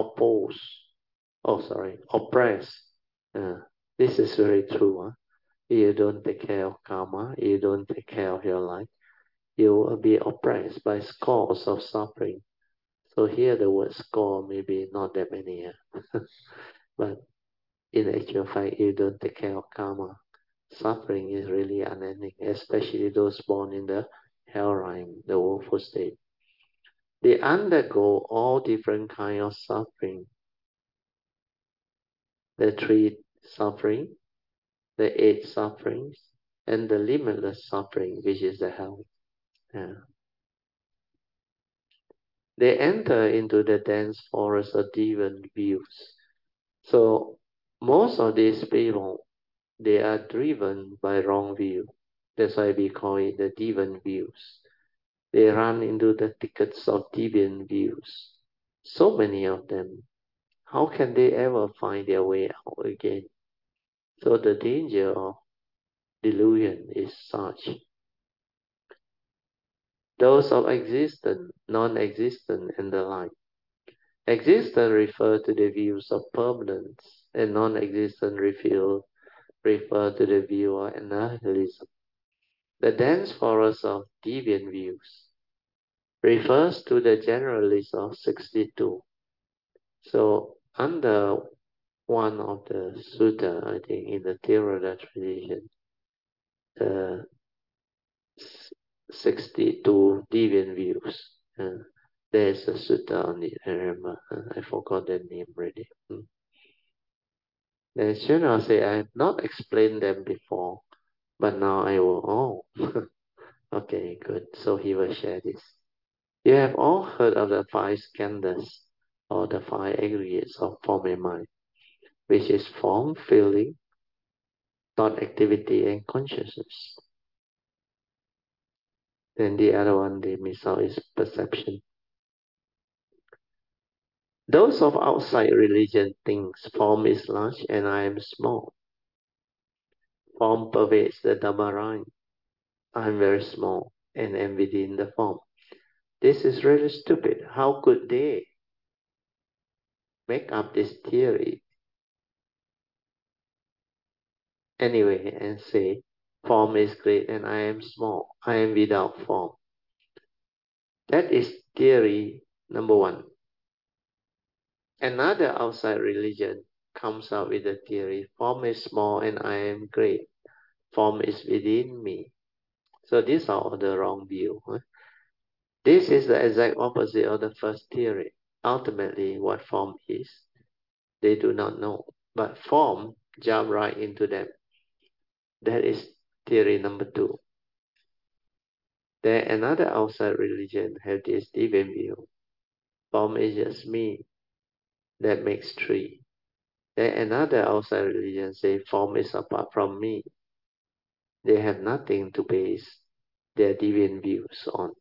oppressed. This is very true. Huh? You don't take care of karma, you don't take care of your life, you will be oppressed by scores of suffering. So here the word score maybe not that many, but in actual fact, you don't take care of karma. Suffering is really unending, especially those born in the hell realm, the woeful state. They undergo all different kinds of suffering. The 3 suffering, the 8 sufferings, and the limitless suffering, which is the hell. Yeah. They enter into the dense forest of different views. So most of these people, they are driven by wrong view. That's why we call it the deviant views. They run into the thickets of deviant views. So many of them. How can they ever find their way out again? So the danger of delusion is such. Those of existent, non-existent, and the like. Existent refer to the views of permanence, and non-existent refer to the view of annihilism. The dense forest of deviant views refers to the general list of 62. So under one of the sutta, I think in the Theravada tradition, the 62 deviant views. There's a sutta on it, I remember. I forgot the name already. Then Shuna say, I have not explained them before, but now I will. Oh, okay, good. So he will share this. You have all heard of the 5 skandhas, or the 5 aggregates of form and mind, which is form, feeling, thought, activity, and consciousness. Then the other one they miss out is perception. Those of outside religion think form is large and I am small. Form pervades the Dhamma. I am very small and am within the form. This is really stupid. How could they make up this theory anyway and say form is great and I am small. I am without form. That is theory number 1. Another outside religion comes out with the theory, form is small and I am great. Form is within me. So these are all the wrong view. This is the exact opposite of the first theory. Ultimately, what form is, they do not know. But form jump right into them. That is theory number 2. Then another outside religion have this deviant view. Form is just me. That makes 3. Then another outside religion say form is apart from me. They have nothing to base their deviant views on.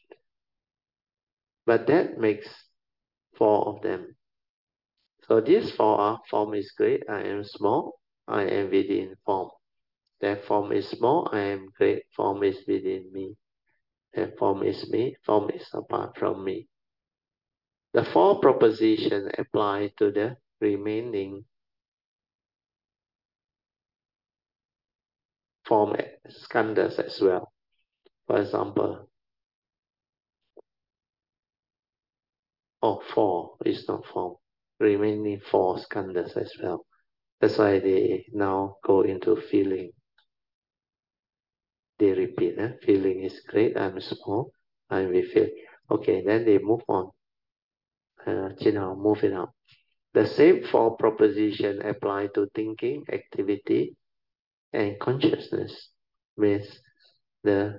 But that makes 4 of them. So these 4 are, form is great, I am small, I am within form. That form is small, I am great, form is within me. That form is me, form is apart from me. The 4 propositions apply to the remaining form skandhas as well. For example, 4 is not form. Remaining 4 skandhas as well. That's why they now go into feeling. They repeat, feeling is great, I'm small, I'm with feeling. Okay, then they move on. Move it on. The same 4 propositions apply to thinking, activity, and consciousness. Means the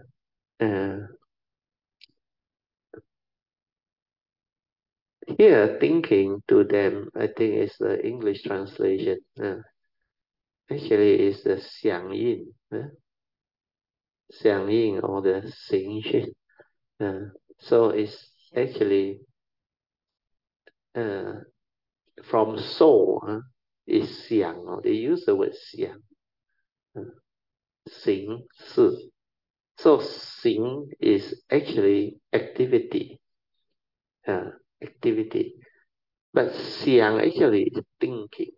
here thinking to them, I think is the English translation. Actually, is the 响应, 响应 or the 形讯. So it's actually from soul, is 想. They use the word 想. 形式. So 形 is actually activity. Activity. But 想 actually is thinking.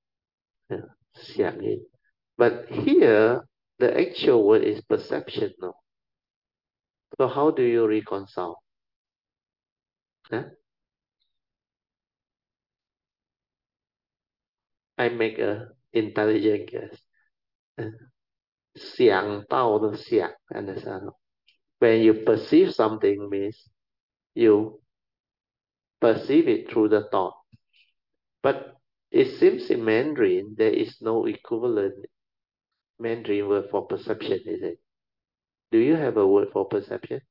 响应. But here, the actual word is perception. No? So how do you reconcile? I make a intelligent guess. 想到的想, understand? When you perceive something means you perceive it through the thought. But it seems in Mandarin there is no equivalent Mandarin word for perception, is it? Do you have a word for perception?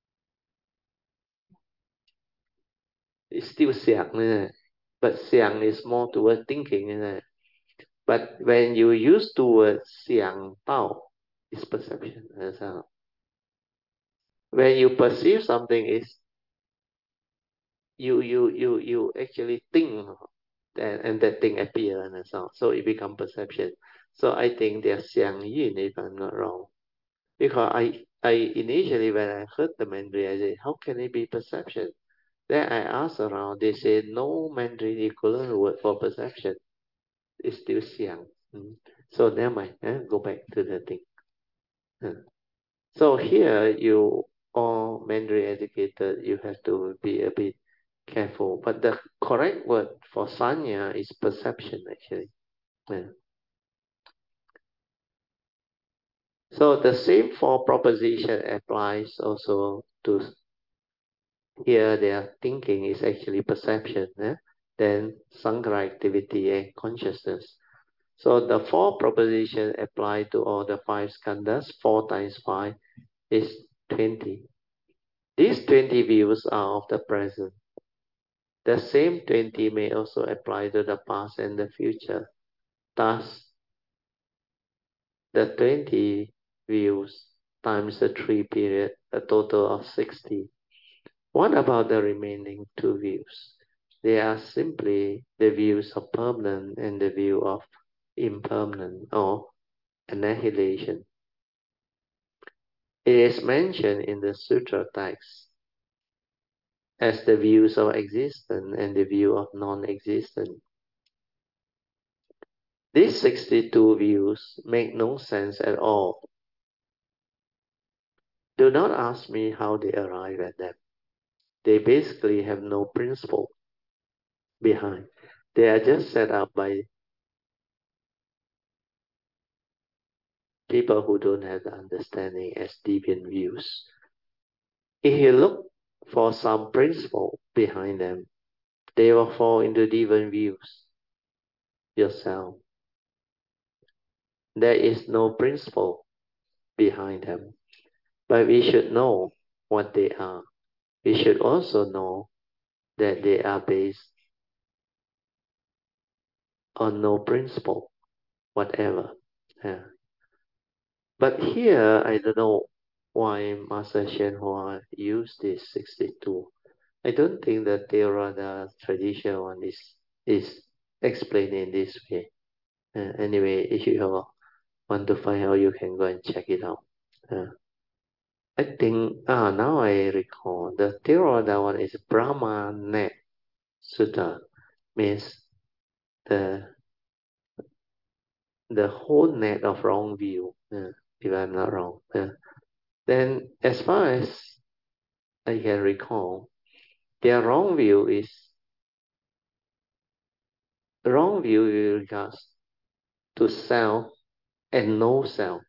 It's still 想, isn't it? But 想 is more toward thinking, isn't it? But when you use the word 想到, it's perception. Understand? When you perceive something, is you actually think, and that thing appear, understand? So it become perception. So I think they're 响应, if I'm not wrong. Because I initially when I heard the Mandarin, I said, how can it be perception? Then I asked around, they said no Mandarin equivalent word for perception. It's still 想. So never mind, go back to the thing. So here you all Mandarin educated, you have to be a bit careful. But the correct word for sanya is perception actually. So the same 4 proposition applies also to here. Their thinking is actually perception, then sankhara activity and consciousness. So the 4 proposition apply to all the 5 skandhas. 4 times 5 is 20. These 20 views are of the present. The same 20 may also apply to the past and the future. Thus, the 20 views times the 3 period, a total of 60. What about the remaining 2 views? They are simply the views of permanent and the view of impermanent or annihilation. It is mentioned in the sutra text as the views of existence and the view of non-existence. These 62 views make no sense at all. Do not ask me how they arrive at them. They basically have no principle behind. They are just set up by people who don't have the understanding as deviant views. If you look for some principle behind them, they will fall into deviant views yourself. There is no principle behind them, but we should know what they are. We should also know that they are based on no principle, whatever. Yeah. But here, I don't know why Master Shen Hua used this 62. I don't think the Theravada tradition one is explained in this way. Anyway, if you want to find out, you can go and check it out. I think, now I recall, the Theravada one is Brahma Net Sutta, means the whole net of wrong view, if I'm not wrong. Then, as far as I can recall, their wrong view with regards to self and no self.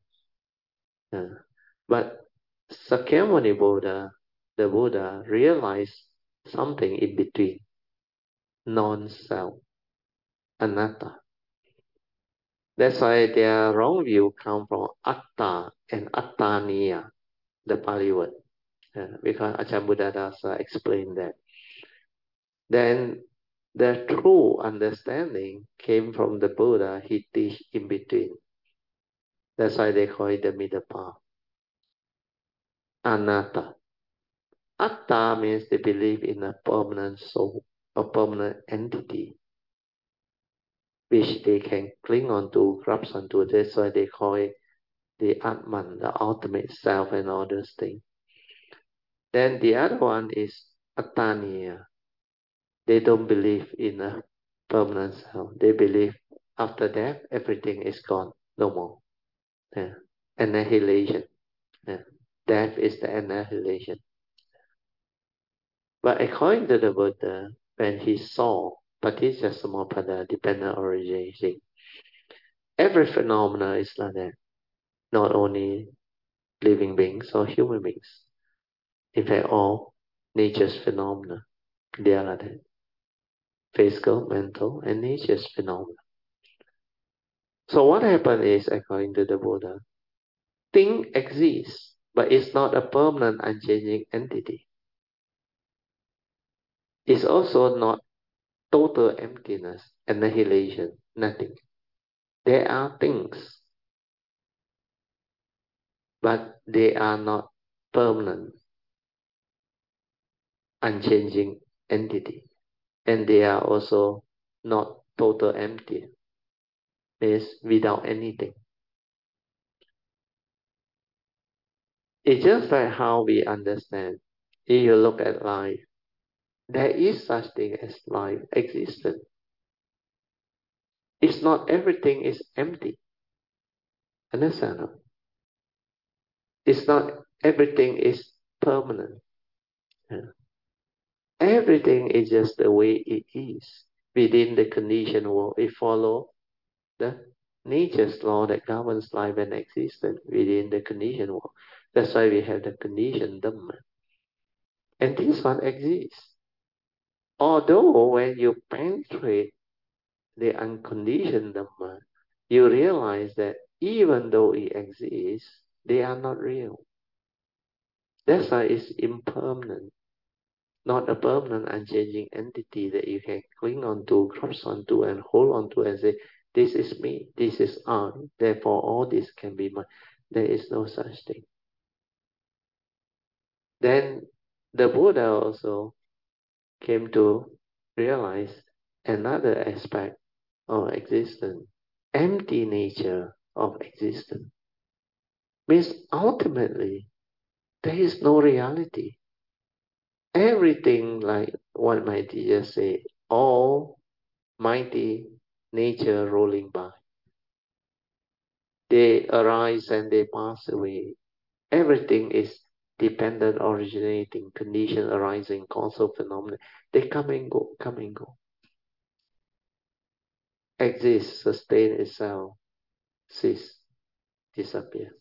But Sakyamuni Buddha, the Buddha, realized something in between, non-self, anatta. That's why their wrong view come from atta and attaniya, the Pali word. Because Ajahn Buddhadasa explained that. Then the true understanding came from the Buddha. He teach in between. That's why they call it the middle path. Anatta. Atta means they believe in a permanent soul, a permanent entity, which they can cling on to, grasp onto. That's why they call it the Atman, the ultimate self and all those things. Then the other one is Ataniya. They don't believe in a permanent self. They believe after death, everything is gone, no more. Annihilation. Death is the annihilation. But according to the Buddha, when he saw Paticca dependent originating, every phenomena is like that. Not only living beings or human beings. In fact, all nature's phenomena, they are like that. Physical, mental, and nature's phenomena. So what happened is, according to the Buddha, thing exists, but it's not a permanent, unchanging entity. It's also not total emptiness, annihilation, nothing. There are things, but they are not permanent, unchanging entity. And they are also not total empty, means without anything. It's just like how we understand. If you look at life, there is such thing as life existence. It's not everything is empty. Understand? It's not everything is permanent. Everything is just the way it is. Within the conditioned world, it follows the nature's law that governs life and existence within the conditioned world. That's why we have the conditioned Dhamma. And this one exists. Although when you penetrate the unconditioned Dhamma, you realize that even though it exists, they are not real. That's why it's impermanent, not a permanent, unchanging entity that you can cling onto, grasp onto, and hold onto and say, this is me, this is I, therefore all this can be mine. There is no such thing. Then the Buddha also came to realize another aspect of existence, empty nature of existence. Means ultimately, there is no reality. Everything, like what my teacher say, all mighty nature rolling by. They arise and they pass away. Everything is dependent, originating, condition arising, causal phenomena. They come and go, come and go. Exist, sustain itself, cease. disappear.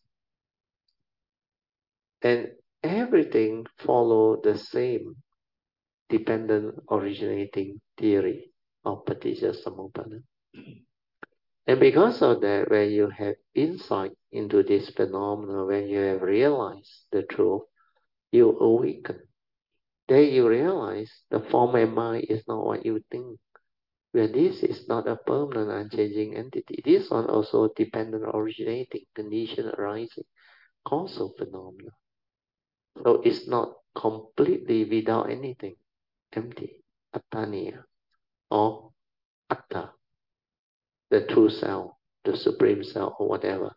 And everything follow the same dependent originating theory of Paticca And because of that, when you have insight into this phenomenon, when you have realized the truth, you awaken. Then you realize the form and mind is not what you think. When this is not a permanent unchanging entity, this one also dependent originating, condition arising, causal phenomena. So it's not completely without anything, empty, atania, or atta, the true self, the supreme self, or whatever.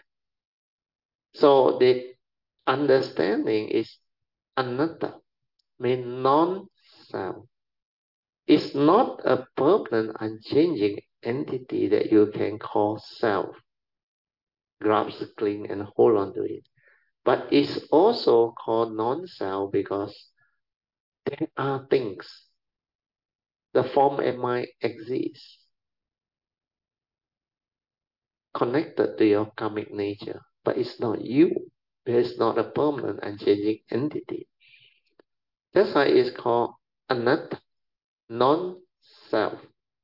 So the understanding is anatta, mean non-self. It's not a permanent, unchanging entity that you can call self, grasp, cling, and hold on to it. But it's also called non-self because there are things. The form and mind exist, connected to your karmic nature, but it's not you. It's not a permanent, unchanging entity. That's why it's called anatta, non-self.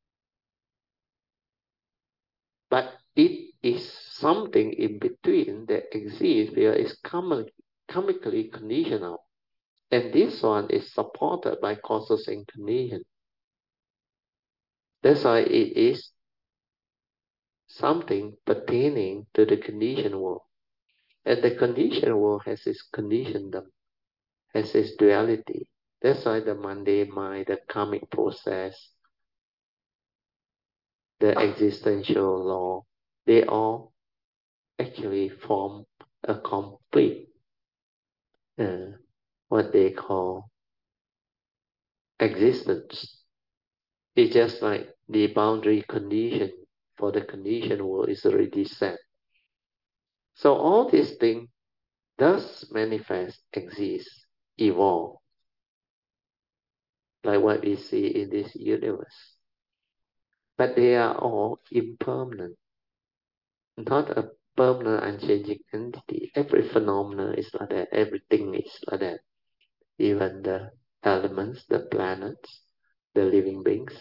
But it is something in between that exists where it's chemically conditional. And this one is supported by causes and conditions. That's why it is something pertaining to the conditioned world. And the conditioned world has its conditionedom, has its duality. That's why the mundane mind, the karmic process, the existential law, they all actually form a complete, what they call existence. It's just like the boundary condition for the conditioned world is already set. So all these things does manifest, exist, evolve, like what we see in this universe. But they are all impermanent, not a permanent, unchanging entity. Every phenomenon is like that. Everything is like that. Even the elements, the planets, the living beings.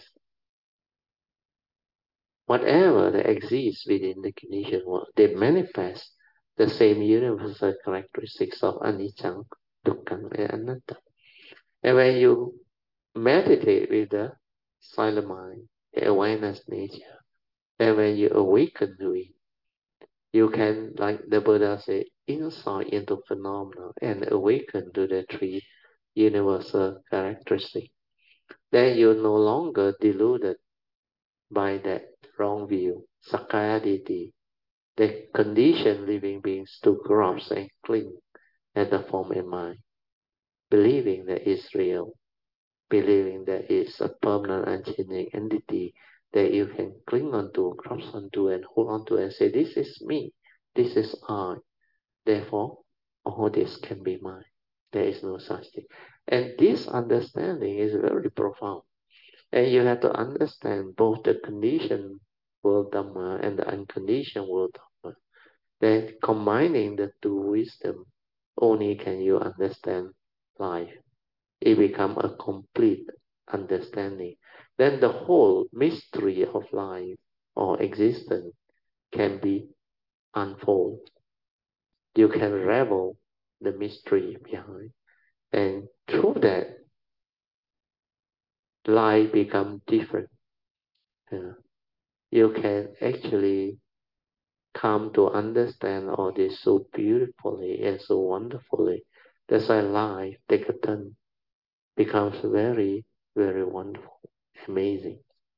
Whatever that exists within the conditioned world, they manifest the same universal characteristics of anicca, dukkha, and anatta. And when you meditate with the silent mind, the awareness nature, and when you awaken to it, you can, like the Buddha said, insight into phenomena and awaken to the three universal characteristics. Then you're no longer deluded by that wrong view, sakkaya that condition living beings to grasp and cling at the form and mind, believing that it's real, believing that it's a permanent unchanging entity that you can cling onto, grasp onto, and hold onto, and say, "This is me, this is I. Therefore, all this can be mine. There is no such thing." And this understanding is very profound. And you have to understand both the conditioned world Dhamma and the unconditioned world Dhamma. Then combining the two wisdom, only can you understand life. It becomes a complete understanding. Then the whole mystery of life or existence can be unfolded. You can revel the mystery behind. And through that, life becomes different. You can actually come to understand all this so beautifully and so wonderfully. That's why life take a turn, becomes very, very wonderful, amazing.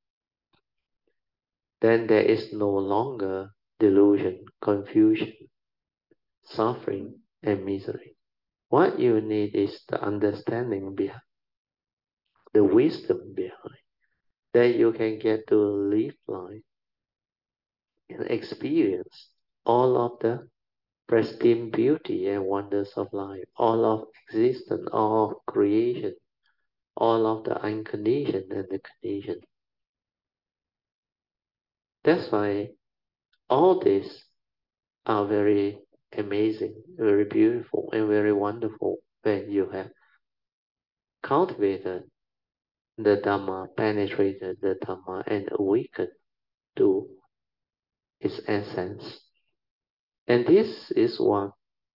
Then there is no longer delusion, confusion, suffering, and misery. What you need is the understanding behind, the wisdom behind. Then you can get to live life and experience all of the pristine beauty and wonders of life, all of existence, all of creation, all of the unconditioned and the conditioned. That's why all this are very amazing, very beautiful, and very wonderful when you have cultivated the Dhamma, penetrated the Dhamma, and awakened to its essence. And this is what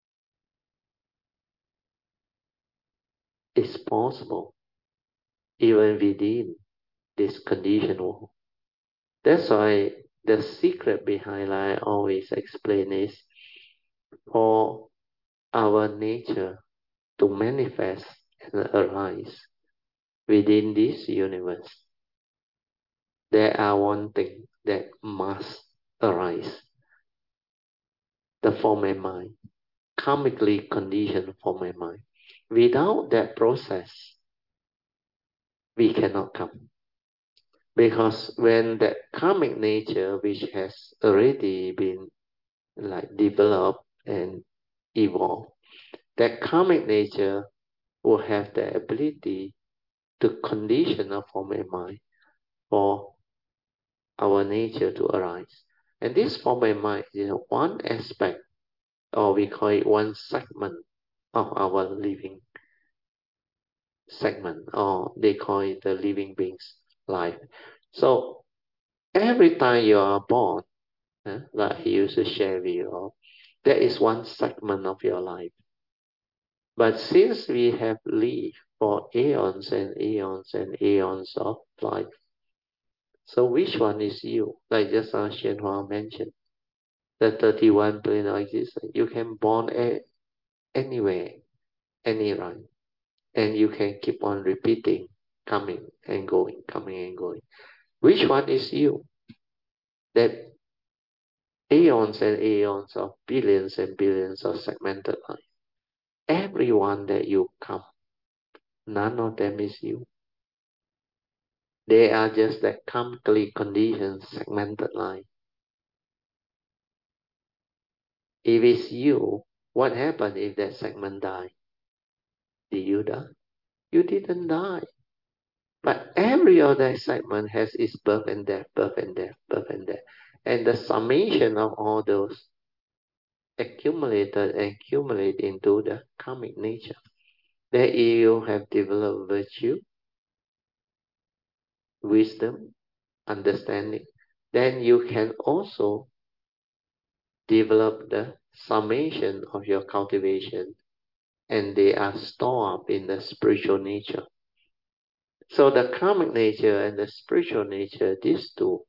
is possible even within this conditioned world. That's why the secret behind, I always explain, is for our nature to manifest and arise within this universe. There are one thing that must arise: the form and mind, karmically conditioned form and mind. Without that process, we cannot come. Because when that karmic nature, which has already been developed and evolved, that karmic nature will have the ability to condition a form and mind for our nature to arise. And this form and mind is one aspect, or we call it one segment of our living segment, or they call it the living being's life. So every time you are born, like I used to share with you, that is one segment of your life. But since we have lived for eons and eons and eons of life, so which one is you? Like just as Xianhua mentioned, the 31 billion of existence, you can born anywhere, any run, and you can keep on repeating, coming and going, coming and going. Which one is you? That eons and eons of billions and billions of segmented life. Everyone that you come, none of them is you. They are just that karmically conditioned segmented life. If it's you, what happened if that segment died? Did you die? You didn't die. But every other segment has its birth and death, birth and death, birth and death. And the summation of all those accumulated and accumulate into the karmic nature. That you have developed virtue, wisdom, understanding. Then you can also develop the summation of your cultivation, and they are stored up in the spiritual nature. So the karmic nature and the spiritual nature, these two,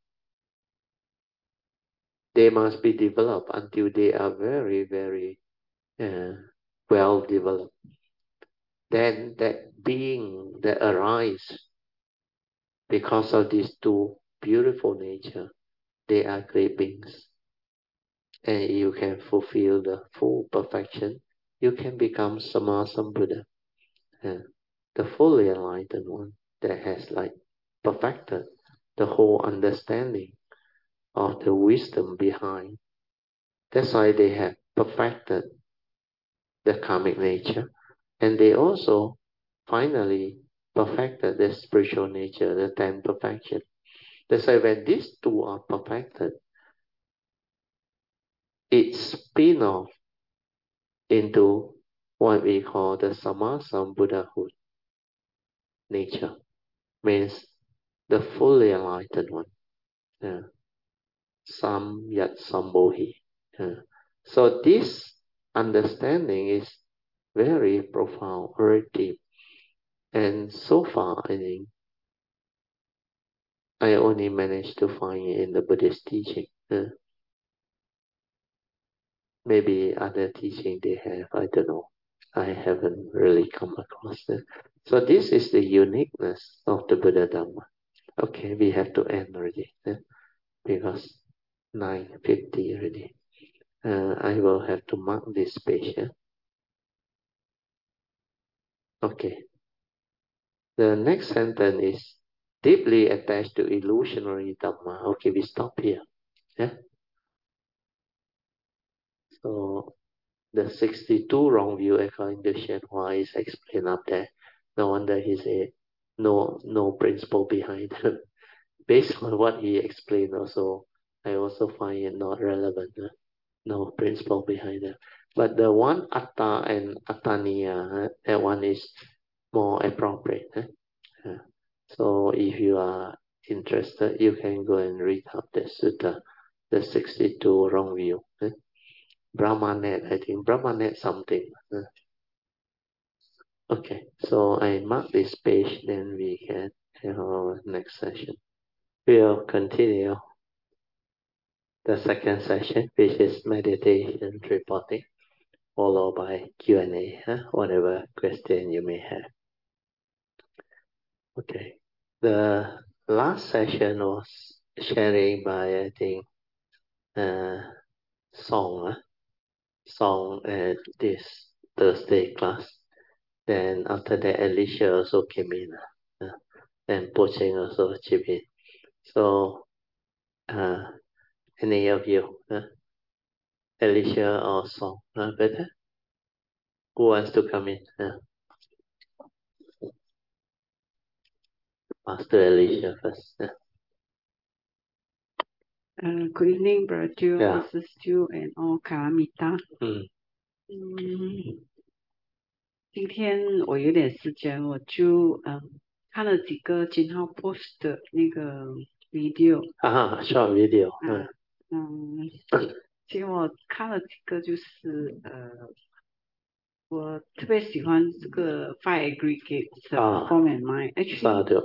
they must be developed until they are very, very well developed. Then that being that arise because of these two beautiful nature, they are great beings. And you can fulfill the full perfection. You can become Sammasambuddha, the fully enlightened one that has perfected the whole understanding of the wisdom behind. That's why they have perfected the karmic nature, and they also finally perfected the spiritual nature, the 10 perfection. That's why when these two are perfected, it spin off into what we call the Sammasambuddhahood nature, means the fully enlightened one. Samyat Sambodhi. So this understanding is very profound, very deep. And so far, I think, I only managed to find it in the Buddhist teaching. Maybe other teaching they have, I don't know. I haven't really come across it. So this is the uniqueness of the Buddha Dhamma. Okay, we have to end already, because 9:50 already. I will have to mark this page. Okay. The next sentence is deeply attached to illusionary Dhamma. Okay, we stop here. Yeah. So the 62 wrong view according to Xianhua is explained up there. No wonder he said no principle behind it. Based on what he explained also, I also find it not relevant. no principle behind that. But the one atta and attaniya, that one is more appropriate. Yeah. So if you are interested, you can go and read up the sutta, the 62 wrong view. Brahmanet, I think Brahmanet something. Okay, so I mark this page, then we can have our next session. We'll continue the second session, which is meditation reporting, followed by Q&A, whatever question you may have. Okay, the last session was sharing by, I think, Song at this Thursday class. Then after that, Alicia also came in, and Pocheng also chipped in. So, any of you, Alicia or Song, better? Who wants to come in? Master Alicia first. Good evening, Brother Stu, Yeah. Mrs. Stu, and all Kalamita。今天我有点时间，我就看了几个金浩 post 的那个 video。 short video。 其实我看了几个，就是我特别喜欢这个 Fire Aggregate Form and Mind。Actually，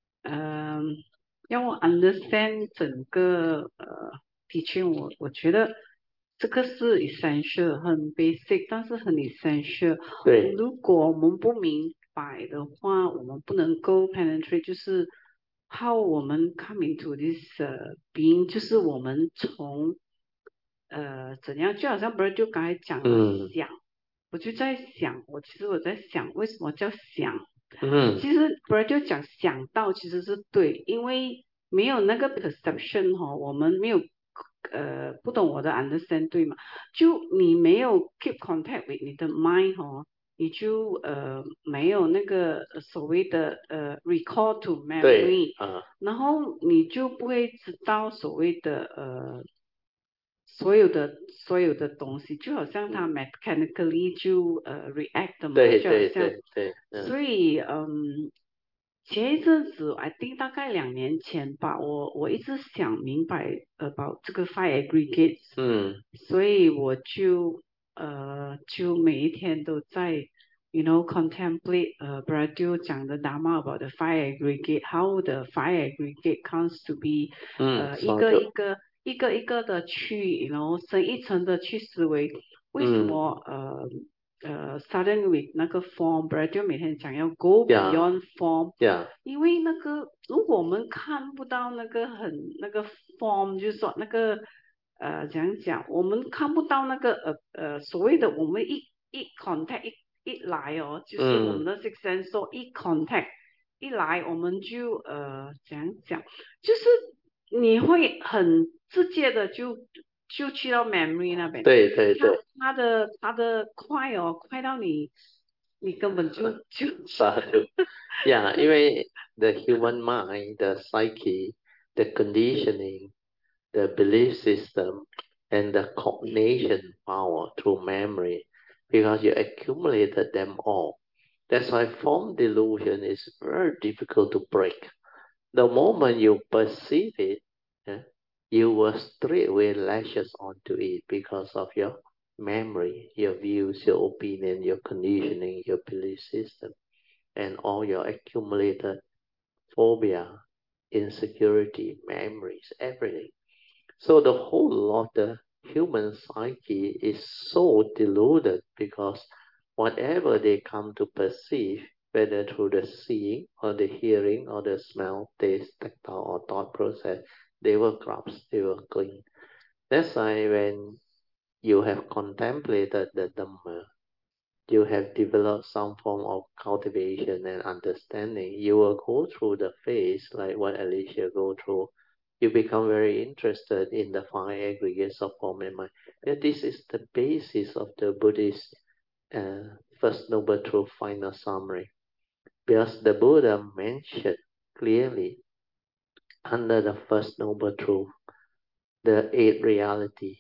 让我 understand 整个teaching，我觉得这个是 essential，很 basic，但是很 essential。 对。 如果我们不明白的话，我们不能够 penetrate，就是 how 我们 come into this being，就是我们从怎样，就好像 Brother 就刚才讲的想，我就在想，其实我在想，为什么叫想？其实 Brother 就讲想到其实是对，因为没有那个 perception 我们没有不懂我的 understand 对吗？就你没有 keep contact with 你的 mind 你就没有那个所谓的recall to memory，然后你就不会知道所谓的所有的东西，就好像它 mechanically 就react 的嘛，就好像所以前一阵子 I think 大概2年前吧，我一直想明白about 这个 fire aggregates，所以我就每一天都在contemplate Brother 讲的 Dharma about the fire aggregate, how the fire aggregate comes to be 一个一个的去深一层的去思维，为什么starting with 那个 form， Brother 每天讲要 go beyond form， 因为那个如果我们看不到那个form， 就是说那个怎样讲，我们看不到那个所谓的我们一 contact 一来就是我们的 six sense 说一 contact 一来我们就怎样讲，就是你会很直接的就去到 memory 那边。 对对对。 它的快到你根本就 Yeah， 因为 the human mind, the psyche, the conditioning, the belief system, and the cognition power through memory, because you accumulated them all. That's why form delusion is very difficult to break. The moment you perceive it, you will straight away lashes onto it because of your memory, your views, your opinion, your conditioning, your belief system, and all your accumulated phobia, insecurity, memories, everything. So the whole of the human psyche is so deluded because whatever they come to perceive, whether through the seeing or the hearing or the smell, taste, tactile or thought process, they will grasp, they will cling. That's why when you have contemplated the Dhamma, you have developed some form of cultivation and understanding, you will go through the phase like what Alicia go through. You become very interested in the five aggregates of form and mind. And this is the basis of the Buddhist First Noble Truth final summary. Because the Buddha mentioned clearly under the First Noble Truth, the eight reality,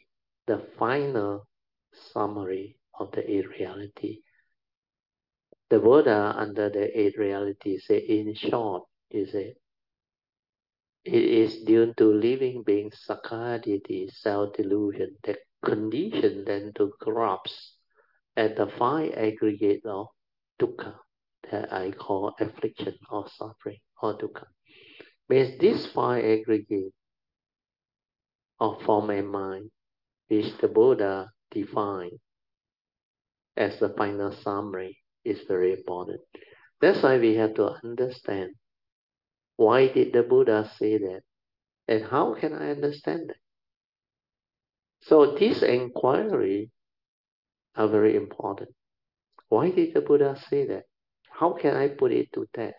the final summary of the eight reality. The Buddha under the eight reality say, in short, he said, it is due to living beings sakkaditi, self-delusion, that condition them to grasp at the five aggregate of dukkha, that I call affliction or suffering or dukkha. Means this five aggregate of form and mind, which the Buddha defined as the final summary, is very important. That's why we have to understand, why did the Buddha say that? And how can I understand that? So these inquiries are very important. Why did the Buddha say that? How can I put it to test?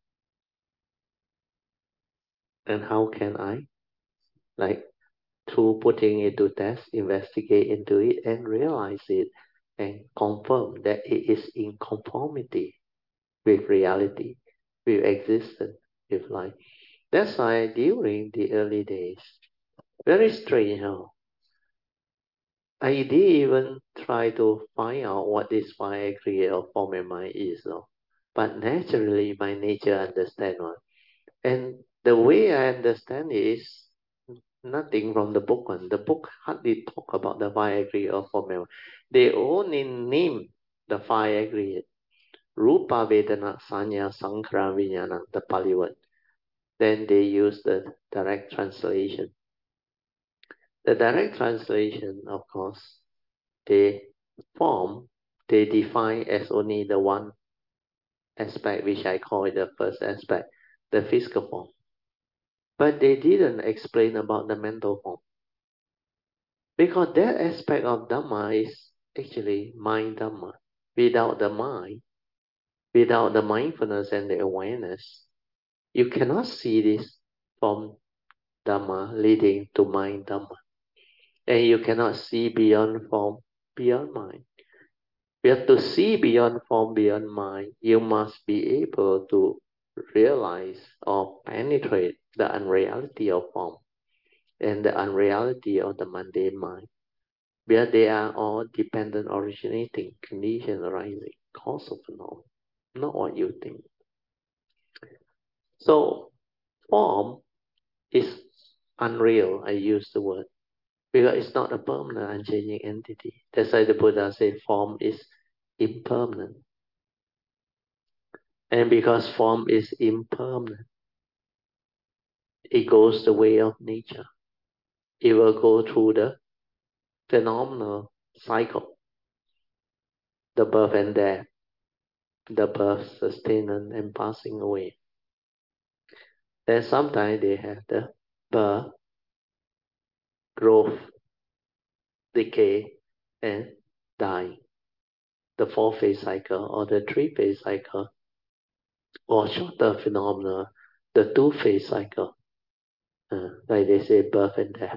And how can I, through putting it to test, investigate into it and realize it and confirm that it is in conformity with reality, with existence, with life. That's why during the early days, very strange, huh? I didn't even try to find out what this five aggregate of form and mind is, no? But naturally, my nature understand one. And the way I understand it is nothing from the book one. The book hardly talk about the five aggregate of form and mind. They only name the five aggregate. Rupa, Vedana, Sanya, Sankhara, Vijnana, the Pali word. Then they use the direct translation. The direct translation, of course, they define as only the one aspect, which I call it the first aspect, the physical form. But they didn't explain about the mental form. Because that aspect of Dhamma is actually mind Dhamma. Without the mind, without the mindfulness and the awareness, you cannot see this form Dhamma leading to mind Dhamma. And you cannot see beyond form, beyond mind. But to see beyond form, beyond mind, you must be able to realize or penetrate the unreality of form and the unreality of the mundane mind, where they are all dependent, originating, condition arising, cause of phenomenon, not what you think. So form is unreal, I use the word, because it's not a permanent, unchanging entity. That's why the Buddha said form is impermanent. And because form is impermanent, it goes the way of nature. It will go through the phenomenal cycle, the birth and death, the birth, sustenance, and passing away. Then sometimes they have the birth, growth, decay, and dying. The four-phase cycle or the three-phase cycle, or shorter phenomena, the two-phase cycle. Like they say, birth and death.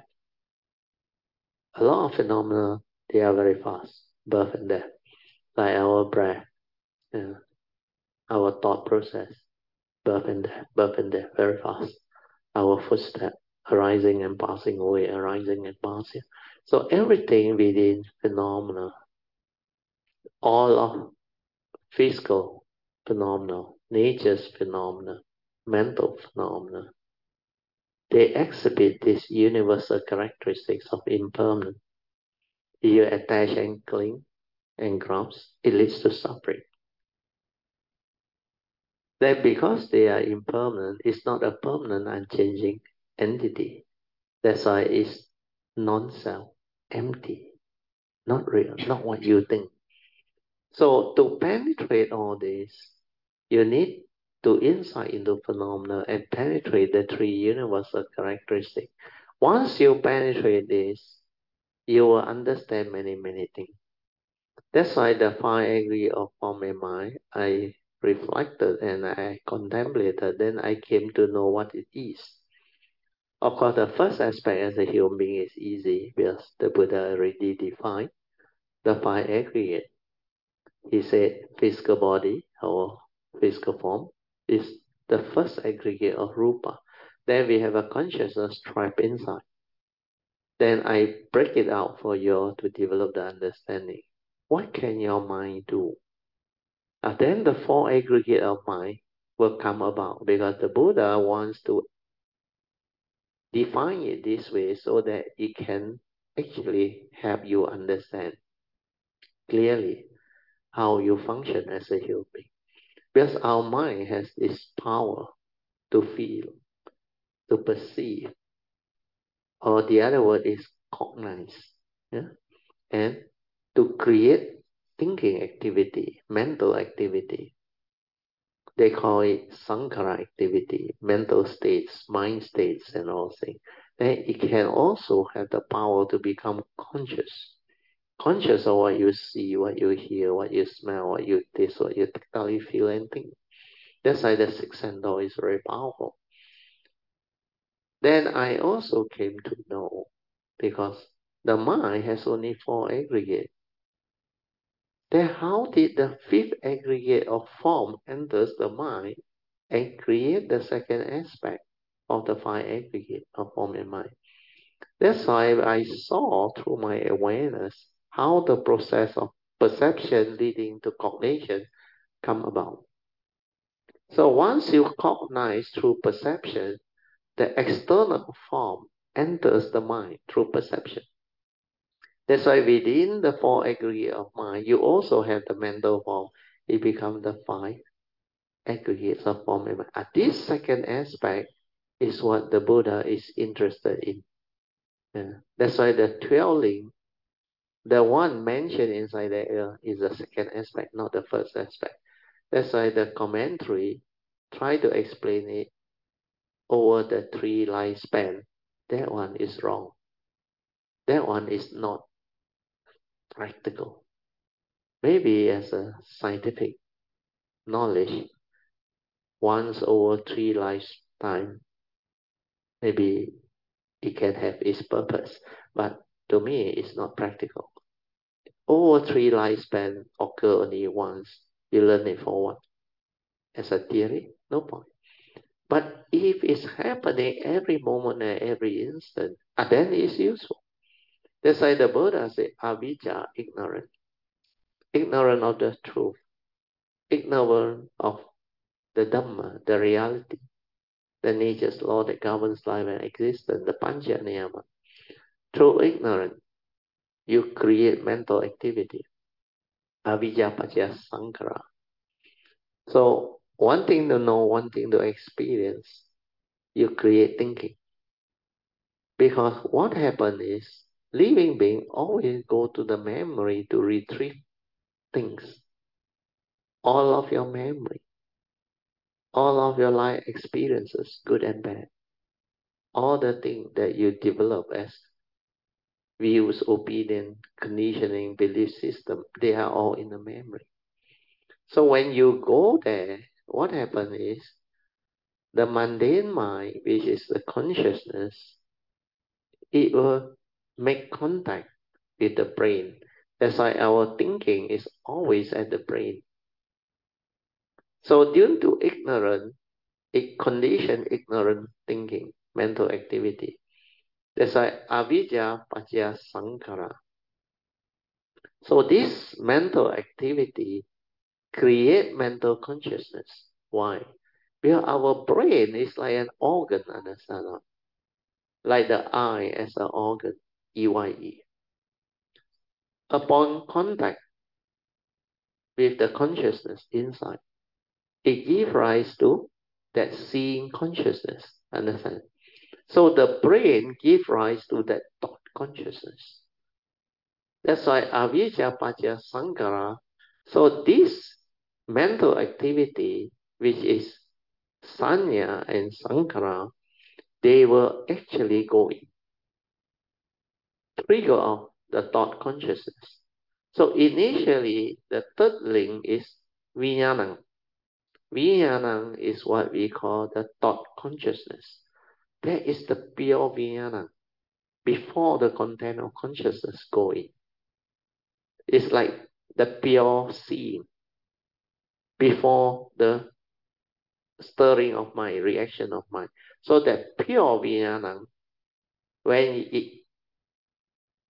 A lot of phenomena, they are very fast, birth and death. Like our breath, our thought process, birth and death, very fast. Our footstep, arising and passing away, arising and passing. So everything within phenomena, all of physical phenomena, nature's phenomena, mental phenomena, they exhibit these universal characteristics of impermanence. If you attach and cling and grasp, it leads to suffering. That because they are impermanent, it's not a permanent, unchanging entity. That's why it's non-self, empty, not real, not what you think. So to penetrate all this, you need to insight into phenomena and penetrate the three universal characteristics. Once you penetrate this, you will understand many, many things. That's why the five aggregate of form and mind, I reflected and I contemplated, then I came to know what it is. Of course, the first aspect as a human being is easy because the Buddha already defined the five aggregate. He said physical body or physical form is the first aggregate of rupa. Then we have a consciousness trapped inside. Then I break it out for you to develop the understanding. What can your mind do? And then the four aggregate of mind will come about because the Buddha wants to define it this way so that it can actually help you understand clearly how you function as a human being. Because our mind has this power to feel, to perceive, or the other word is cognize, yeah? And to create thinking activity, mental activity. They call it sankhara activity, mental states, mind states, and all things. Then it can also have the power to become conscious. Conscious of what you see, what you hear, what you smell, what you taste, what you tactily feel and think. That's why the sixth sense is very powerful. Then I also came to know, because the mind has only four aggregates. Then how did the fifth aggregate of form enters the mind and create the second aspect of the five aggregate of form and mind? That's why I saw through my awareness how the process of perception leading to cognition come about. So once you cognize through perception, the external form enters the mind through perception. That's why within the four aggregate of mind, you also have the mental form. It becomes the five aggregates of form and mind. This second aspect is what the Buddha is interested in. Yeah. That's why the 12 link, the one mentioned inside there is the second aspect, not the first aspect. That's why the commentary try to explain it over the 3 lifespan. That one is wrong. That one is not practical. Maybe as a scientific knowledge, once over 3 lifetime, maybe it can have its purpose. But to me, it's not practical. Over 3 lifespan occur only once. You learn it for what? As a theory? No point. But if it's happening every moment and every instant, then it's useful. That's why the Buddha said, avijja, ignorant. Ignorant of the truth. Ignorant of the Dhamma, the reality, the nature's law that governs life and existence, the Pancha Niyama. Through ignorance, you create mental activity. Avijja pacaya sankhara. So one thing to know, one thing to experience, you create thinking. Because what happens is, living beings always go to the memory to retrieve things. All of your memory, all of your life experiences, good and bad, all the things that you develop as views, opinion, conditioning, belief system, they are all in the memory. So when you go there, what happens is, the mundane mind, which is the consciousness, it will make contact with the brain. That's why our thinking is always at the brain. So due to ignorance, it conditioned ignorant thinking, mental activity. That's why avijja pacaya sankhara. So this mental activity create mental consciousness. Why? Because our brain is like an organ, understand? Like the eye as an organ, EYE. Upon contact with the consciousness inside, it gives rise to that seeing consciousness, understand? So the brain gives rise to that thought consciousness. That's why avijja pacaya sankhara. So this mental activity, which is sanya and sankhara, they will actually go in, trigger of the thought consciousness. So initially, the third link is vijnana. Vijnana is what we call the thought consciousness. That is the pure vijnana. Before the content of consciousness go in. It's like the pure seeing. Before the stirring of mind, reaction of mind. So that pure vijnana, when it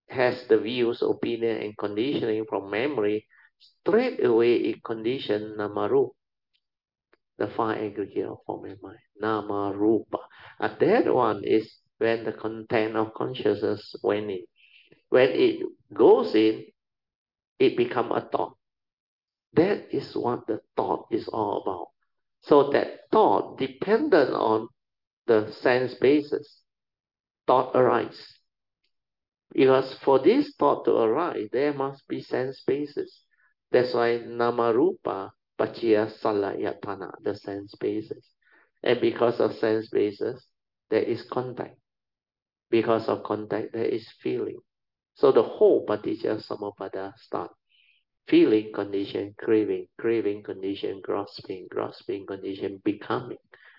has the views, opinion, and conditioning from memory, straight away it conditions Namarupa, the five aggregate of form and mind. Namarupa. And that one is when the content of consciousness went in. When it goes in, it becomes a thought. That is what the thought is all about. So that thought dependent on the sense basis. Thought arises. Because for this thought to arise, there must be sense basis. That's why Namarupa Paccaya Salayatana, the sense basis. And because of sense basis, there is contact. Because of contact, there is feeling. So the whole Paticca Samuppada starts. Feeling condition, craving, craving condition, grasping, grasping condition, becoming.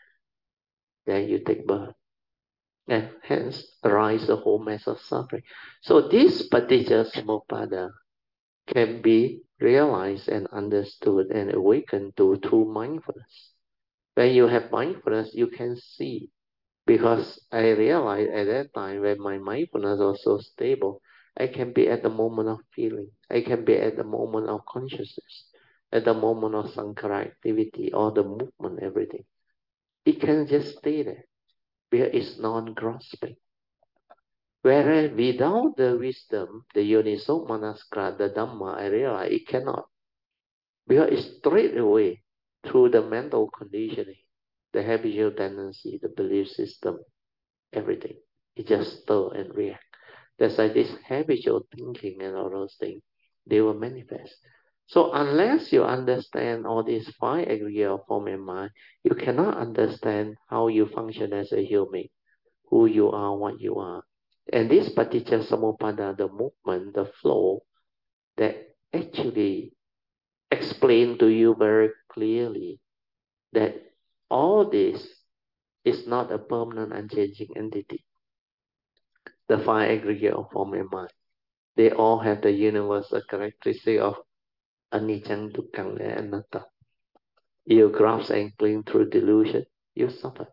Then you take birth. And hence arise the whole mass of suffering. So this Paticca Samuppada can be realized and understood and awakened to through mindfulness. When you have mindfulness, you can see. Because I realized at that time when my mindfulness was so stable, I can be at the moment of feeling. I can be at the moment of consciousness, at the moment of sankhara activity or the movement, everything. It can just stay there where it's non-grasping. Whereas without the wisdom, the yoniso manaskara, the Dhamma, I realize it cannot. Because it's straight away through the mental conditioning, the habitual tendency, the belief system, everything. It just stir and react. That's why this habitual thinking and all those things, they will manifest. So unless you understand all these five aggregate of form and mind, you cannot understand how you function as a human, who you are, what you are. And this Paticca Samuppada, the movement, the flow, that actually explain to you very clearly that all this is not a permanent unchanging entity. The five aggregate of form and mind, they all have the universal characteristic of anicca, dukkha, and anatta. You grasp and cling through delusion, you suffer.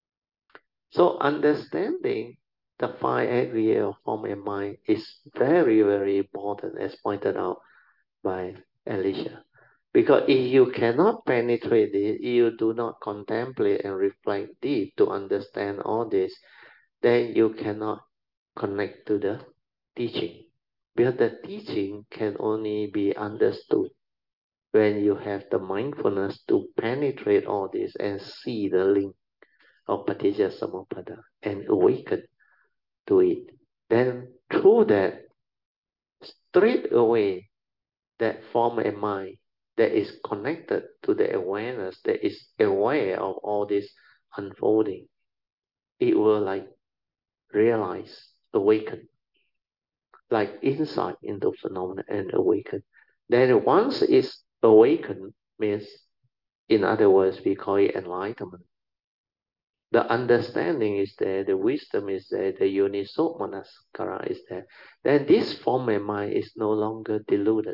So understanding the five aggregate of form and mind is very, very important, as pointed out by Alicia. Because if you cannot penetrate it, you do not contemplate and reflect deep to understand all this, then you cannot connect to the teaching. Because the teaching can only be understood when you have the mindfulness to penetrate all this and see the link of Paticca Samuppada and awaken to it. Then through that, straight away, that form and mind that is connected to the awareness, that is aware of all this unfolding, it will like realize, awaken, like insight into phenomena and awaken. Then once it's awakened, means, in other words, we call it enlightenment. The understanding is there, the wisdom is there, the yoniso manaskara is there. Then this form and mind is no longer deluded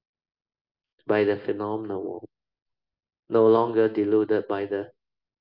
by the phenomenal world, no longer deluded by the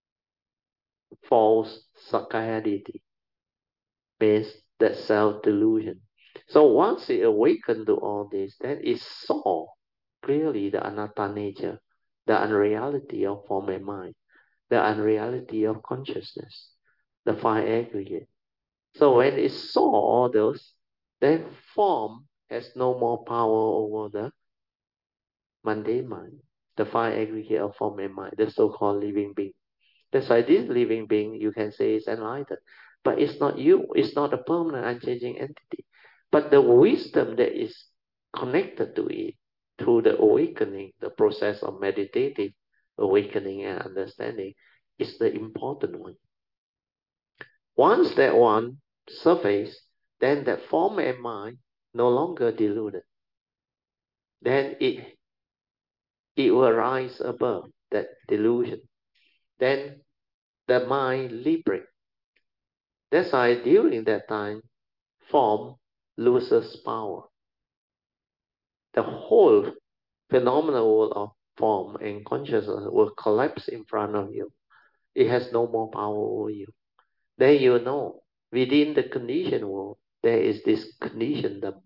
false sakkayaditi, means that self-delusion. So once it awakened to all this, then it saw clearly the anatta nature, the unreality of form and mind, the unreality of consciousness, the five aggregate. So when it saw all those, then form has no more power over the mundane mind, the five aggregate of form and mind, the so-called living being. That's why this living being, you can say, is enlightened. But it's not you. It's not a permanent, unchanging entity. But the wisdom that is connected to it through the awakening, the process of meditative awakening and understanding, is the important one. Once that one surfaces, then that form and mind no longer deluded. Then it will rise above that delusion. Then the mind liberate. That's why during that time, form loses power. The whole phenomenal world of form and consciousness will collapse in front of you. It has no more power over you. Then you know, within the conditioned world, there is this conditioned Dhamma.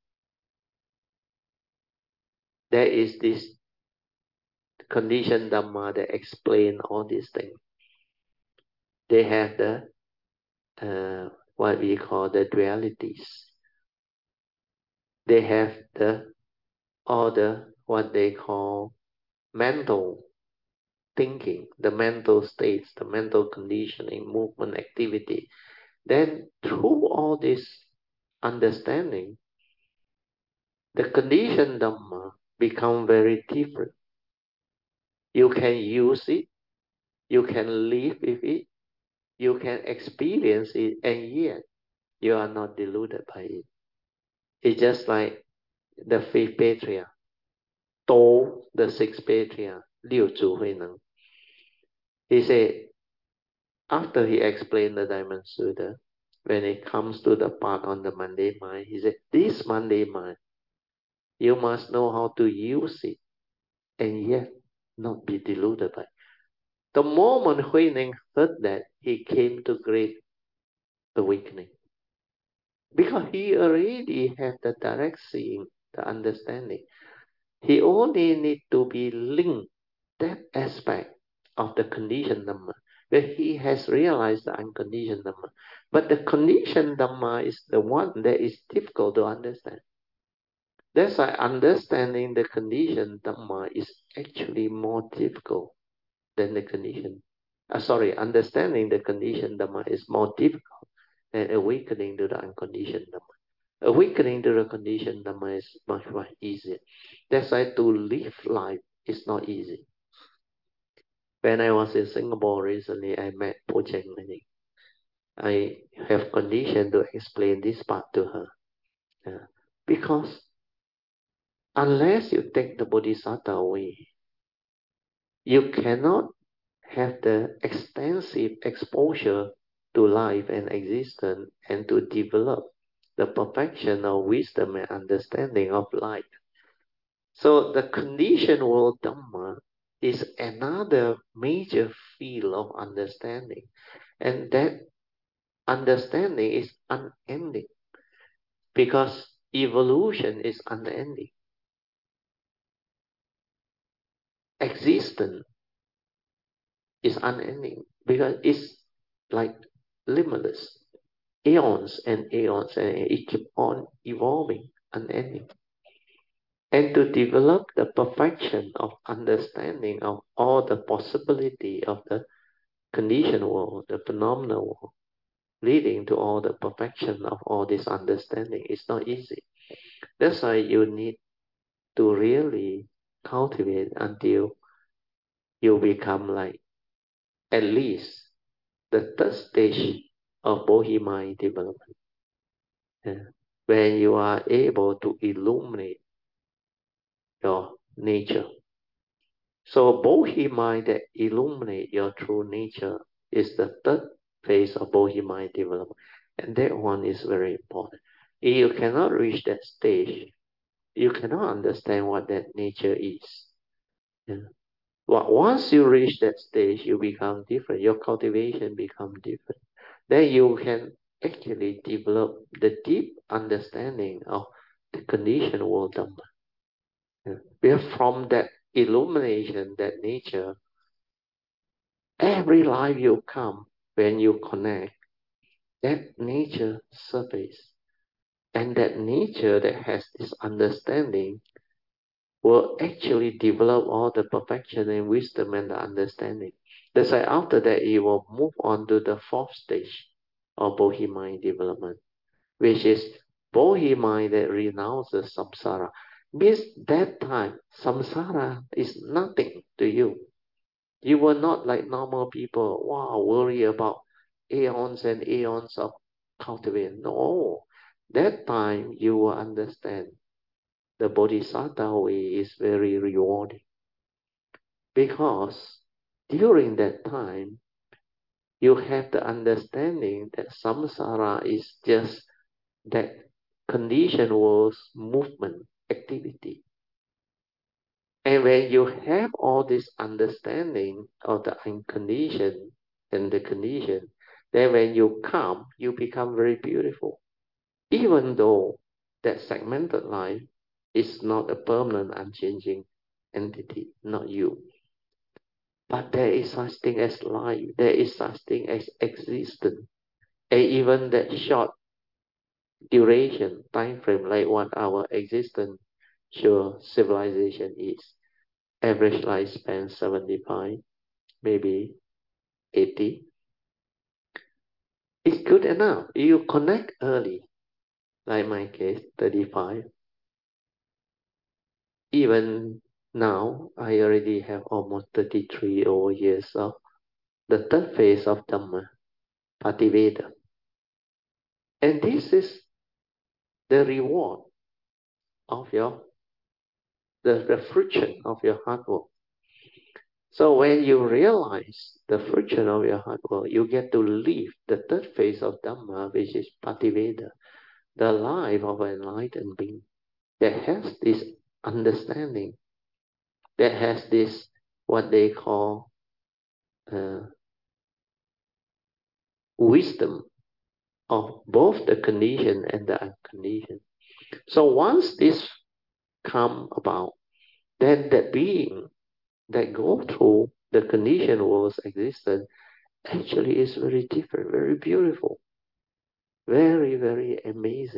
There is this conditioned Dhamma that explain all these things. They have the what we call the dualities. They have all the what they call mental thinking, the mental states, the mental conditioning, movement, activity. Then through all this understanding, the conditioned Dhamma become very different. You can use it, you can live with it, you can experience it, and yet you are not deluded by it. It's just like the fifth patriarch told the sixth patriarch, Liu Zhu Huineng. He said, after he explained the Diamond Sutta, when it comes to the part on the Monday mind, he said, this Monday mind, you must know how to use it and yet not be deluded by it. The moment Huineng heard that, he came to great awakening. Because he already had the direct seeing, the understanding. He only need to be linked that aspect of the conditioned Dhamma, where he has realized the unconditioned Dhamma. But the conditioned Dhamma is the one that is difficult to understand. That's why understanding the conditioned Dhamma is actually more difficult than the conditioned. Understanding the conditioned Dhamma is more difficult than awakening to the unconditioned Dhamma. Awakening to the conditioned Dhamma is much, much easier. That's why to live life is not easy. When I was in Singapore recently, I met Po Cheng Manning. I have conditioned to explain this part to her. Because unless you take the Bodhisattva away, you cannot have the extensive exposure to life and existence and to develop the perfection of wisdom and understanding of life. So the conditioned world Dhamma is another major field of understanding. And that understanding is unending because evolution is unending. Existence is unending because it's like limitless. Aeons and aeons, and it keeps on evolving, unending. And to develop the perfection of understanding of all the possibility of the conditioned world, the phenomenal world, leading to all the perfection of all this understanding is not easy. That's why you need to really cultivate until you become like at least the third stage of Bodhi mind development. When you are able to illuminate your nature. So Bodhi mind that illuminate your true nature is the third phase of Bodhi mind development. And that one is very important. If you cannot reach that stage, you cannot understand what that nature is. But once you reach that stage, you become different. Your cultivation becomes different. Then you can actually develop the deep understanding of the conditioned world Dhamma. Where from that illumination, that nature, every life you come, when you connect, that nature surface. And that nature that has this understanding will actually develop all the perfection and wisdom and the understanding. That's why after that, you will move on to the fourth stage of Bodhi mind development, which is Bodhi mind that renounces samsara. Means that time, samsara is nothing to you. You were not like normal people, worry about aeons and aeons of cultivation. No, that time you will understand the Bodhisattva way is very rewarding. Because during that time, you have the understanding that samsara is just that conditioned world's movement, activity. And when you have all this understanding of the unconditioned and the condition, then when you come, you become very beautiful. even though that segmented life is not a permanent, unchanging entity, not you. But there is such thing as life, there is such thing as existence. And even that short duration, time frame, like 1 hour existence, sure, civilization is. Average lifespan 75, maybe 80. It's good enough. You connect early, like my case, 35. Even now, I already have almost 33 over years of the third phase of Dhamma, Pativeda. And this is the reward of the fruition of your hard work. So when you realize the fruition of your hard work, you get to live the third phase of Dhamma, which is Pativeda, the life of an enlightened being that has this understanding, that has this, what they call wisdom of both the conditioned and the unconditioned. So once this come about, then that being that go through the conditioned world's existence actually is very different, very beautiful, very, very amazing.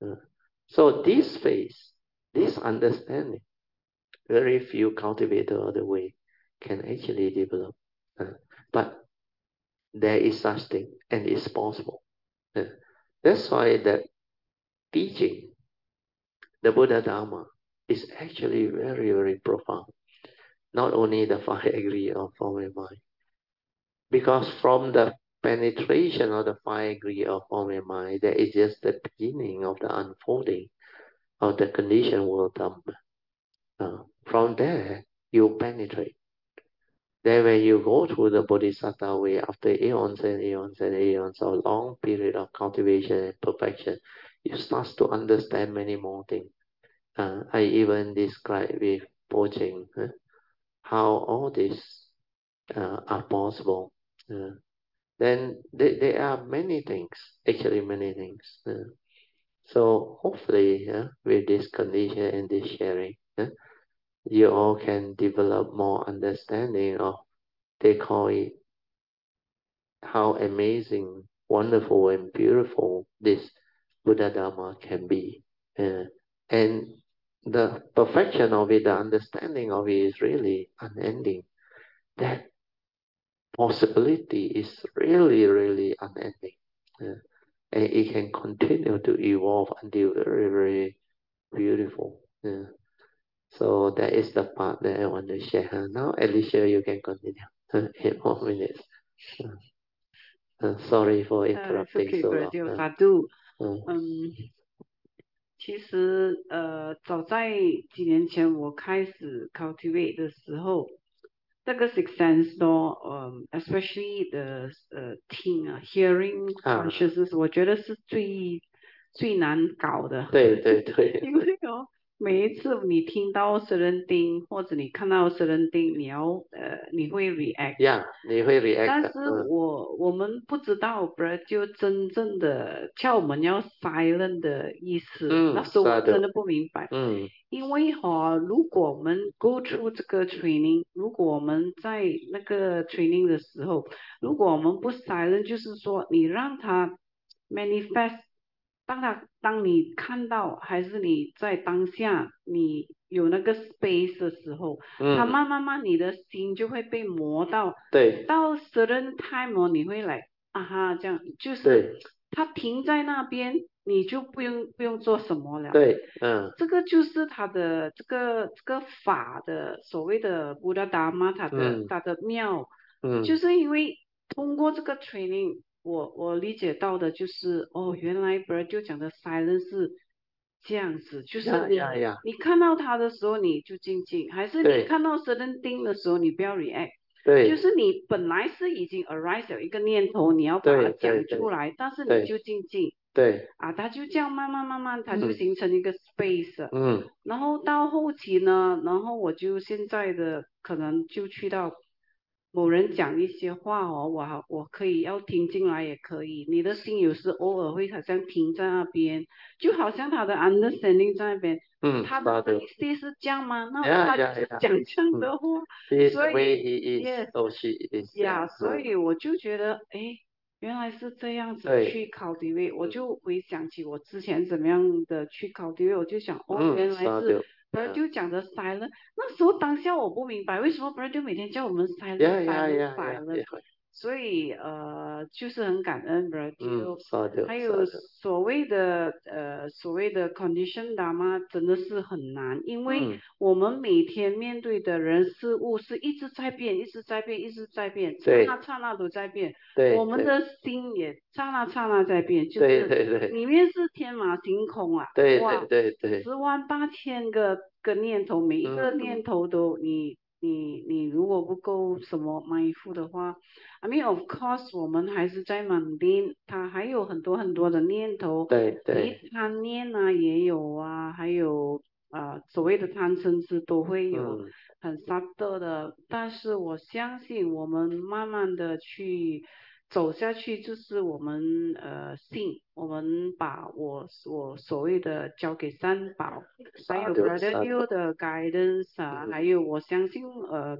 So this phase, this understanding, very few cultivators of the way can actually develop. But there is such thing, and it's possible. That's why that teaching, the Buddha Dharma, is actually very, very profound. Not only the 5 degree of form and mind, because from the penetration of the 5 degree of form and mind, that is just the beginning of the unfolding of the conditioned world Dhamma. From there, you penetrate. Then when you go through the Bodhisattva way, after eons and eons and eons of long period of cultivation and perfection, you start to understand many more things. I even describe with Pojing how all this are possible. Then there are many things, actually many things. So hopefully, with this condition and this sharing, you all can develop more understanding of, they call it, how amazing, wonderful, and beautiful this Buddha Dharma can be. And the perfection of it, the understanding of it is really unending. That possibility is really, really unending. And it can continue to evolve until very, very beautiful. So that is the part that I want to share. Now, Alicia, you can continue. 8 more minutes. Sorry for interrupting okay, so Brother long. Sadhu. 其实早在几年前我开始 cultivate 的时候，这个 sixth sense 咯，especially the hearing consciousness，我觉得是最难搞的。 对对对。 因为每一次你听到 certain thing 或者你看到 certain thing，你会 react。 你会 react。 但是我们不知道，不然就真正的叫我们要 silent 的意思。那时候我真的不明白。因为如果我们 go through 这个 training， 如果我们在那个 training 的时候，如果我们不 silent， 就是说你让它 manifest。当你看到还是你在当下你有那个 space 的时候，它慢慢你的心就会被磨到，到 certain time 你会来这样，就是它停在那边，你就不用做什么了。这个就是它的这个法的所谓的 Buddha Dharma， 它的妙，就是因为通过这个 training。我理解到的就是原来 Bird 就讲的 silence 是这样子，就是你看到它的时候你就静静，还是你看到 certain thing 的时候你不要 react， 就是你本来是已经 arise 有一个念头你要把它讲出来，但是你就静静，它就这样慢慢它就形成一个 space，然后到后期呢，然后我就现在的可能就去到某人讲一些话哦，我可以要听进来也可以，你的心有时偶尔会好像停在那边，就好像他的 understanding 在那边，他的意思是这样吗？那他就是讲这样的话，所以 yes，呀，所以我就觉得，哎，原来是这样子去cultivate，我就回想起我之前怎么样的去cultivate，我就想，哦，原来是。就讲的 silent，那时候当下我不明白为什么不然就每天叫我们 silent，所以就是很感恩 b r 还有所谓的condition Dharma 真的是很难，因为我们每天面对的人事物是一直在变，一直在变，一直在变，刹那刹那都在变，我们的心也刹那刹那在变，就是里面是天马行空啊，哇，108000个念头，每一个念头都你如果不够什么mindful的话，I mean of course 我们还是在mundane，它还有很多很多的念头，贪念啊也有啊，还有所谓的贪嗔痴都会有很 subtle 的，但是我相信我们慢慢的去走下去，就是我们信，我们把我所谓的交给三宝，还有 Brother Liu 的 guidance 啊，还有我相信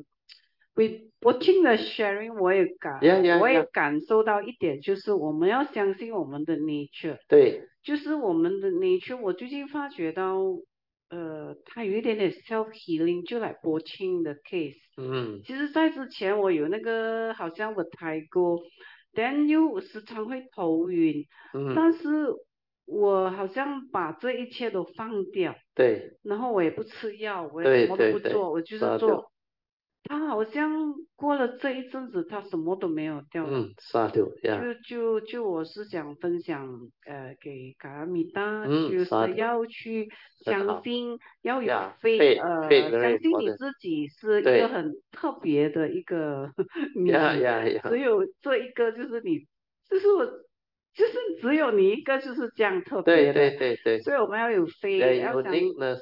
watching 的 sharing 我也感受到一点，就是我们要相信我们的 nature，就是我们的 nature，我最近发觉到它有一点点 self healing，就来watching 的 case，其实在之前我有那个好像我抬过。then 又时常会头晕，但是我好像把这一切都放掉，然后我也不吃药，我也什么都不做，我就是做。他好像过了这一阵子，他什么都没有掉了。就我是想分享给卡拉米达，就是要去相信，要有faith，相信你自己是一个很特别的一个你，只有这一个就是你，就是我。就是只有你一个就是这样特别的，所以我们要有 faith，要想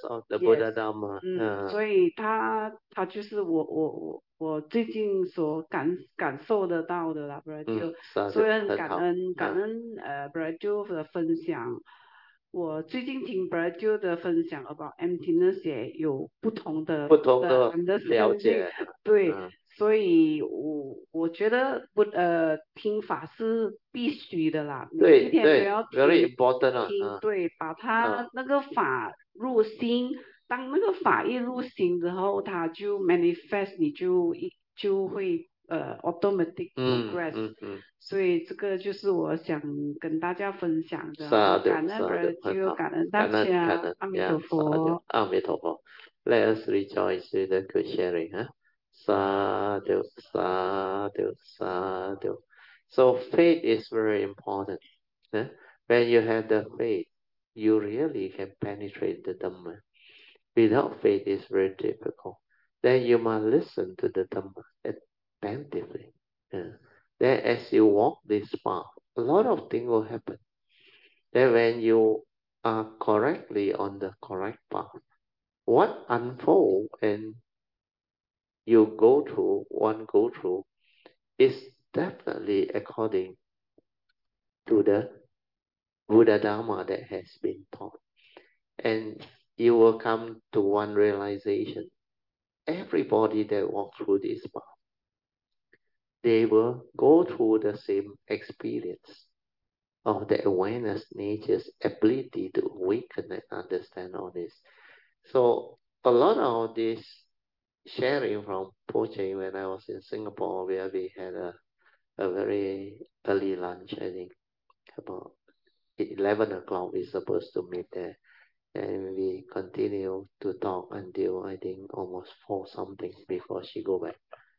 所以他就是我最近所感受得到的啦，不然就所以很感恩不然就的分享。我最近听 Brad 的分享 about emptiness 也有不同的了解，对，所以我觉得听法是必须的啦，每一天都要听，对，把他那个法入心。当那个法一入心之后，它就 manifest，你就会automatic progress，所以这个就是我想跟大家分享的，感恩就感恩大家，阿弥陀佛。 阿弥陀佛。Let us rejoice with the good sharing, huh? Sadhu, sadhu, sadhu. So faith is very important. Huh? When you have the faith, you really can penetrate the Dhamma. Without faith, it's very difficult. Then you must listen to the Dhamma attentively. Then as you walk this path, a lot of things will happen. Then when you are correctly on the correct path, what unfold and you go through is definitely according to the Buddha Dharma that has been taught. And you will come to one realization. Everybody that walks through this path, they will go through the same experience of the awareness nature's ability to awaken and understand all this. So a lot of this sharing from Poche when I was in Singapore, where we had a very early lunch, I think about 11 o'clock we're supposed to meet there. And we continue to talk until I think almost 4 something before she go back.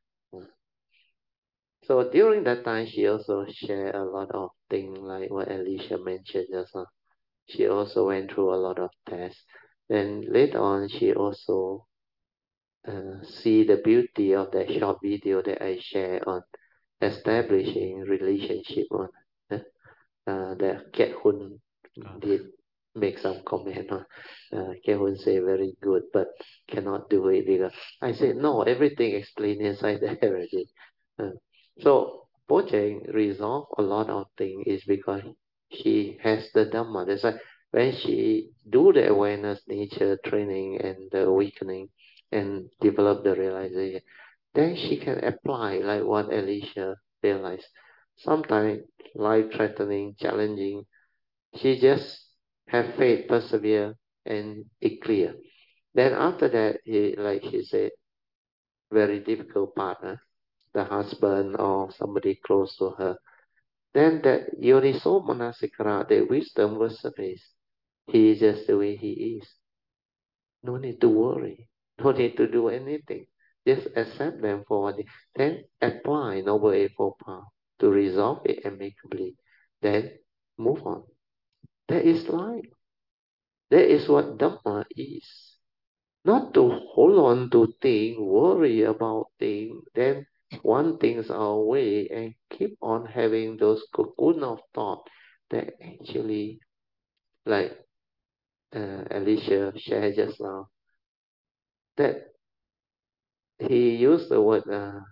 So during that time, she also shared a lot of things like what Alicia mentioned just now. She also went through a lot of tests. Then later on, she also see the beauty of that short video that I share on establishing relationship on that Kiet Hun did make some comment on. Kiet Hun say very good, but cannot do it because I said no, everything explained inside there already. So Bojang resolve a lot of things is because she has the Dhamma. That's why when she do the awareness nature training and the awakening and develop the realization, then she can apply like what Alicia realized. Sometimes life threatening, challenging, she just have faith, persevere, and it clear. Then after that, like she said, very difficult partner, the husband or somebody close to her. Then that Yoniso Manasikara, the wisdom will surface. He is just the way he is. No need to worry. No need to do anything. Just accept them for what they, then apply Noble Eightfold Path to resolve it amicably. Then move on. That is life. That is what Dhamma is. Not to hold on to things, worry about things, then want things our way and keep on having those cocoon of thought that actually, like Alicia shared just now, that he used the word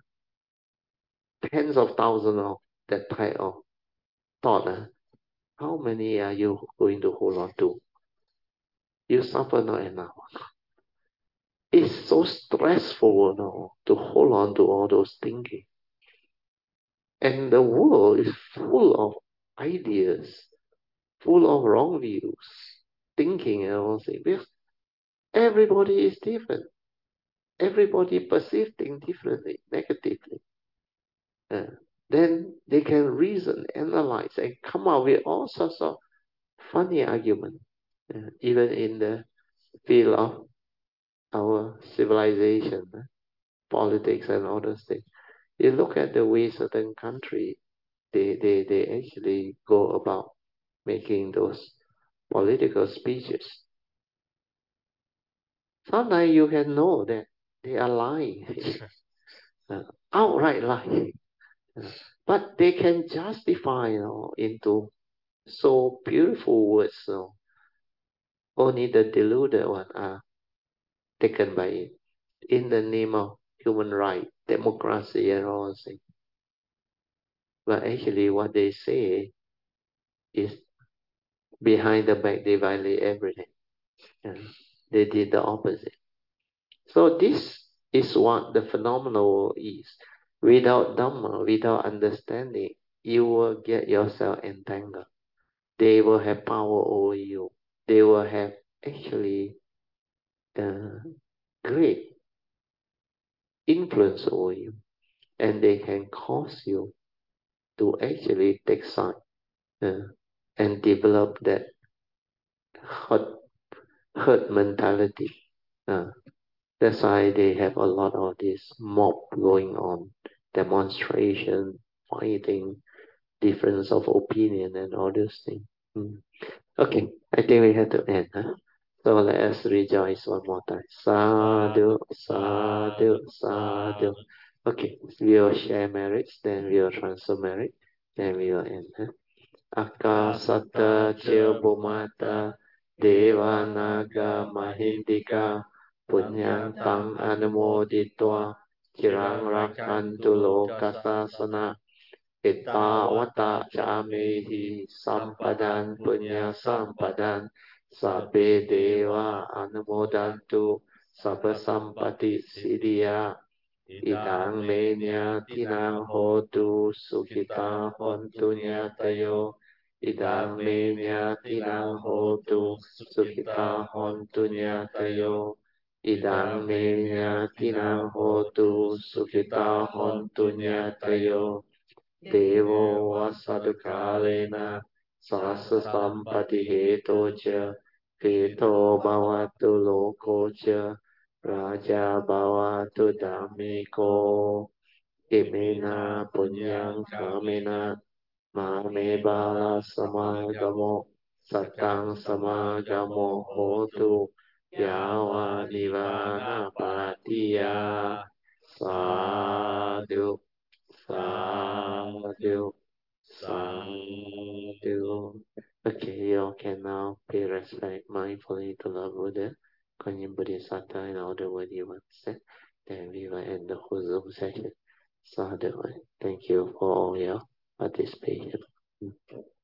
tens of thousands of that type of thought. How many are you going to hold on to? You suffer not enough. It's so stressful now to hold on to all those thinking. And the world is full of ideas, full of wrong views, thinking and all things. Because everybody is different. Everybody perceives things differently, negatively. Then they can reason, analyze, and come up with all sorts of funny arguments. Even in the field of our civilization, politics, and all those things. You look at the way certain countries they actually go about making those political speeches. Sometimes you can know that they are lying, outright lying. But they can justify, into so beautiful words. Only the deluded one are taken by it in the name of human right, democracy, and all things. But actually, what they say is behind the back they violate everything. They did the opposite. So this is what the phenomenal is. Without Dhamma, without understanding, you will get yourself entangled. They will have power over you. They will have actually great influence over you. And they can cause you to actually take side and develop that hurt mentality. That's why they have a lot of this mob going on, demonstration, fighting, difference of opinion, and all those things. Okay, I think we have to end. So let us rejoice one more time. Sadhu, sadhu, sadhu. Okay, we will share merits, then we will transfer merit, then we will end. Akasata Chilbumata Devanaga Mahindika Punyang Tang Anumoditwa Chirang Rakantu Lokasasana Itawata Chamehi Sampadan Punya Sampadan Sabe Deva Anumodantu Sabha Sampati Siddhya Idang Menya Tinang Hotu Sukita Hontu Nyatayo Idang Menya Tinang Hotu Sukita Hontu Nyatayo Idang Menya Tinang Hotu Sukita Hontu Nyatayo Devo Vasadukalena Sasa Sampati Hetocha Keto Bhavatu Lokocha Raja Bhavatu Dhammiko Imena Punyang Kamena Mame Bala Samagamo Satang Samagamo Hotu Yawa Nivana Patiya Sadhu Sadhu Sadhu. Okay, you all can now pay respect mindfully to Lord Buddha, Kuan Yin Bodhisattva, and all the worthy ones. Then we will end the whole Zoom session. Sadhu. Thank you for all your participation.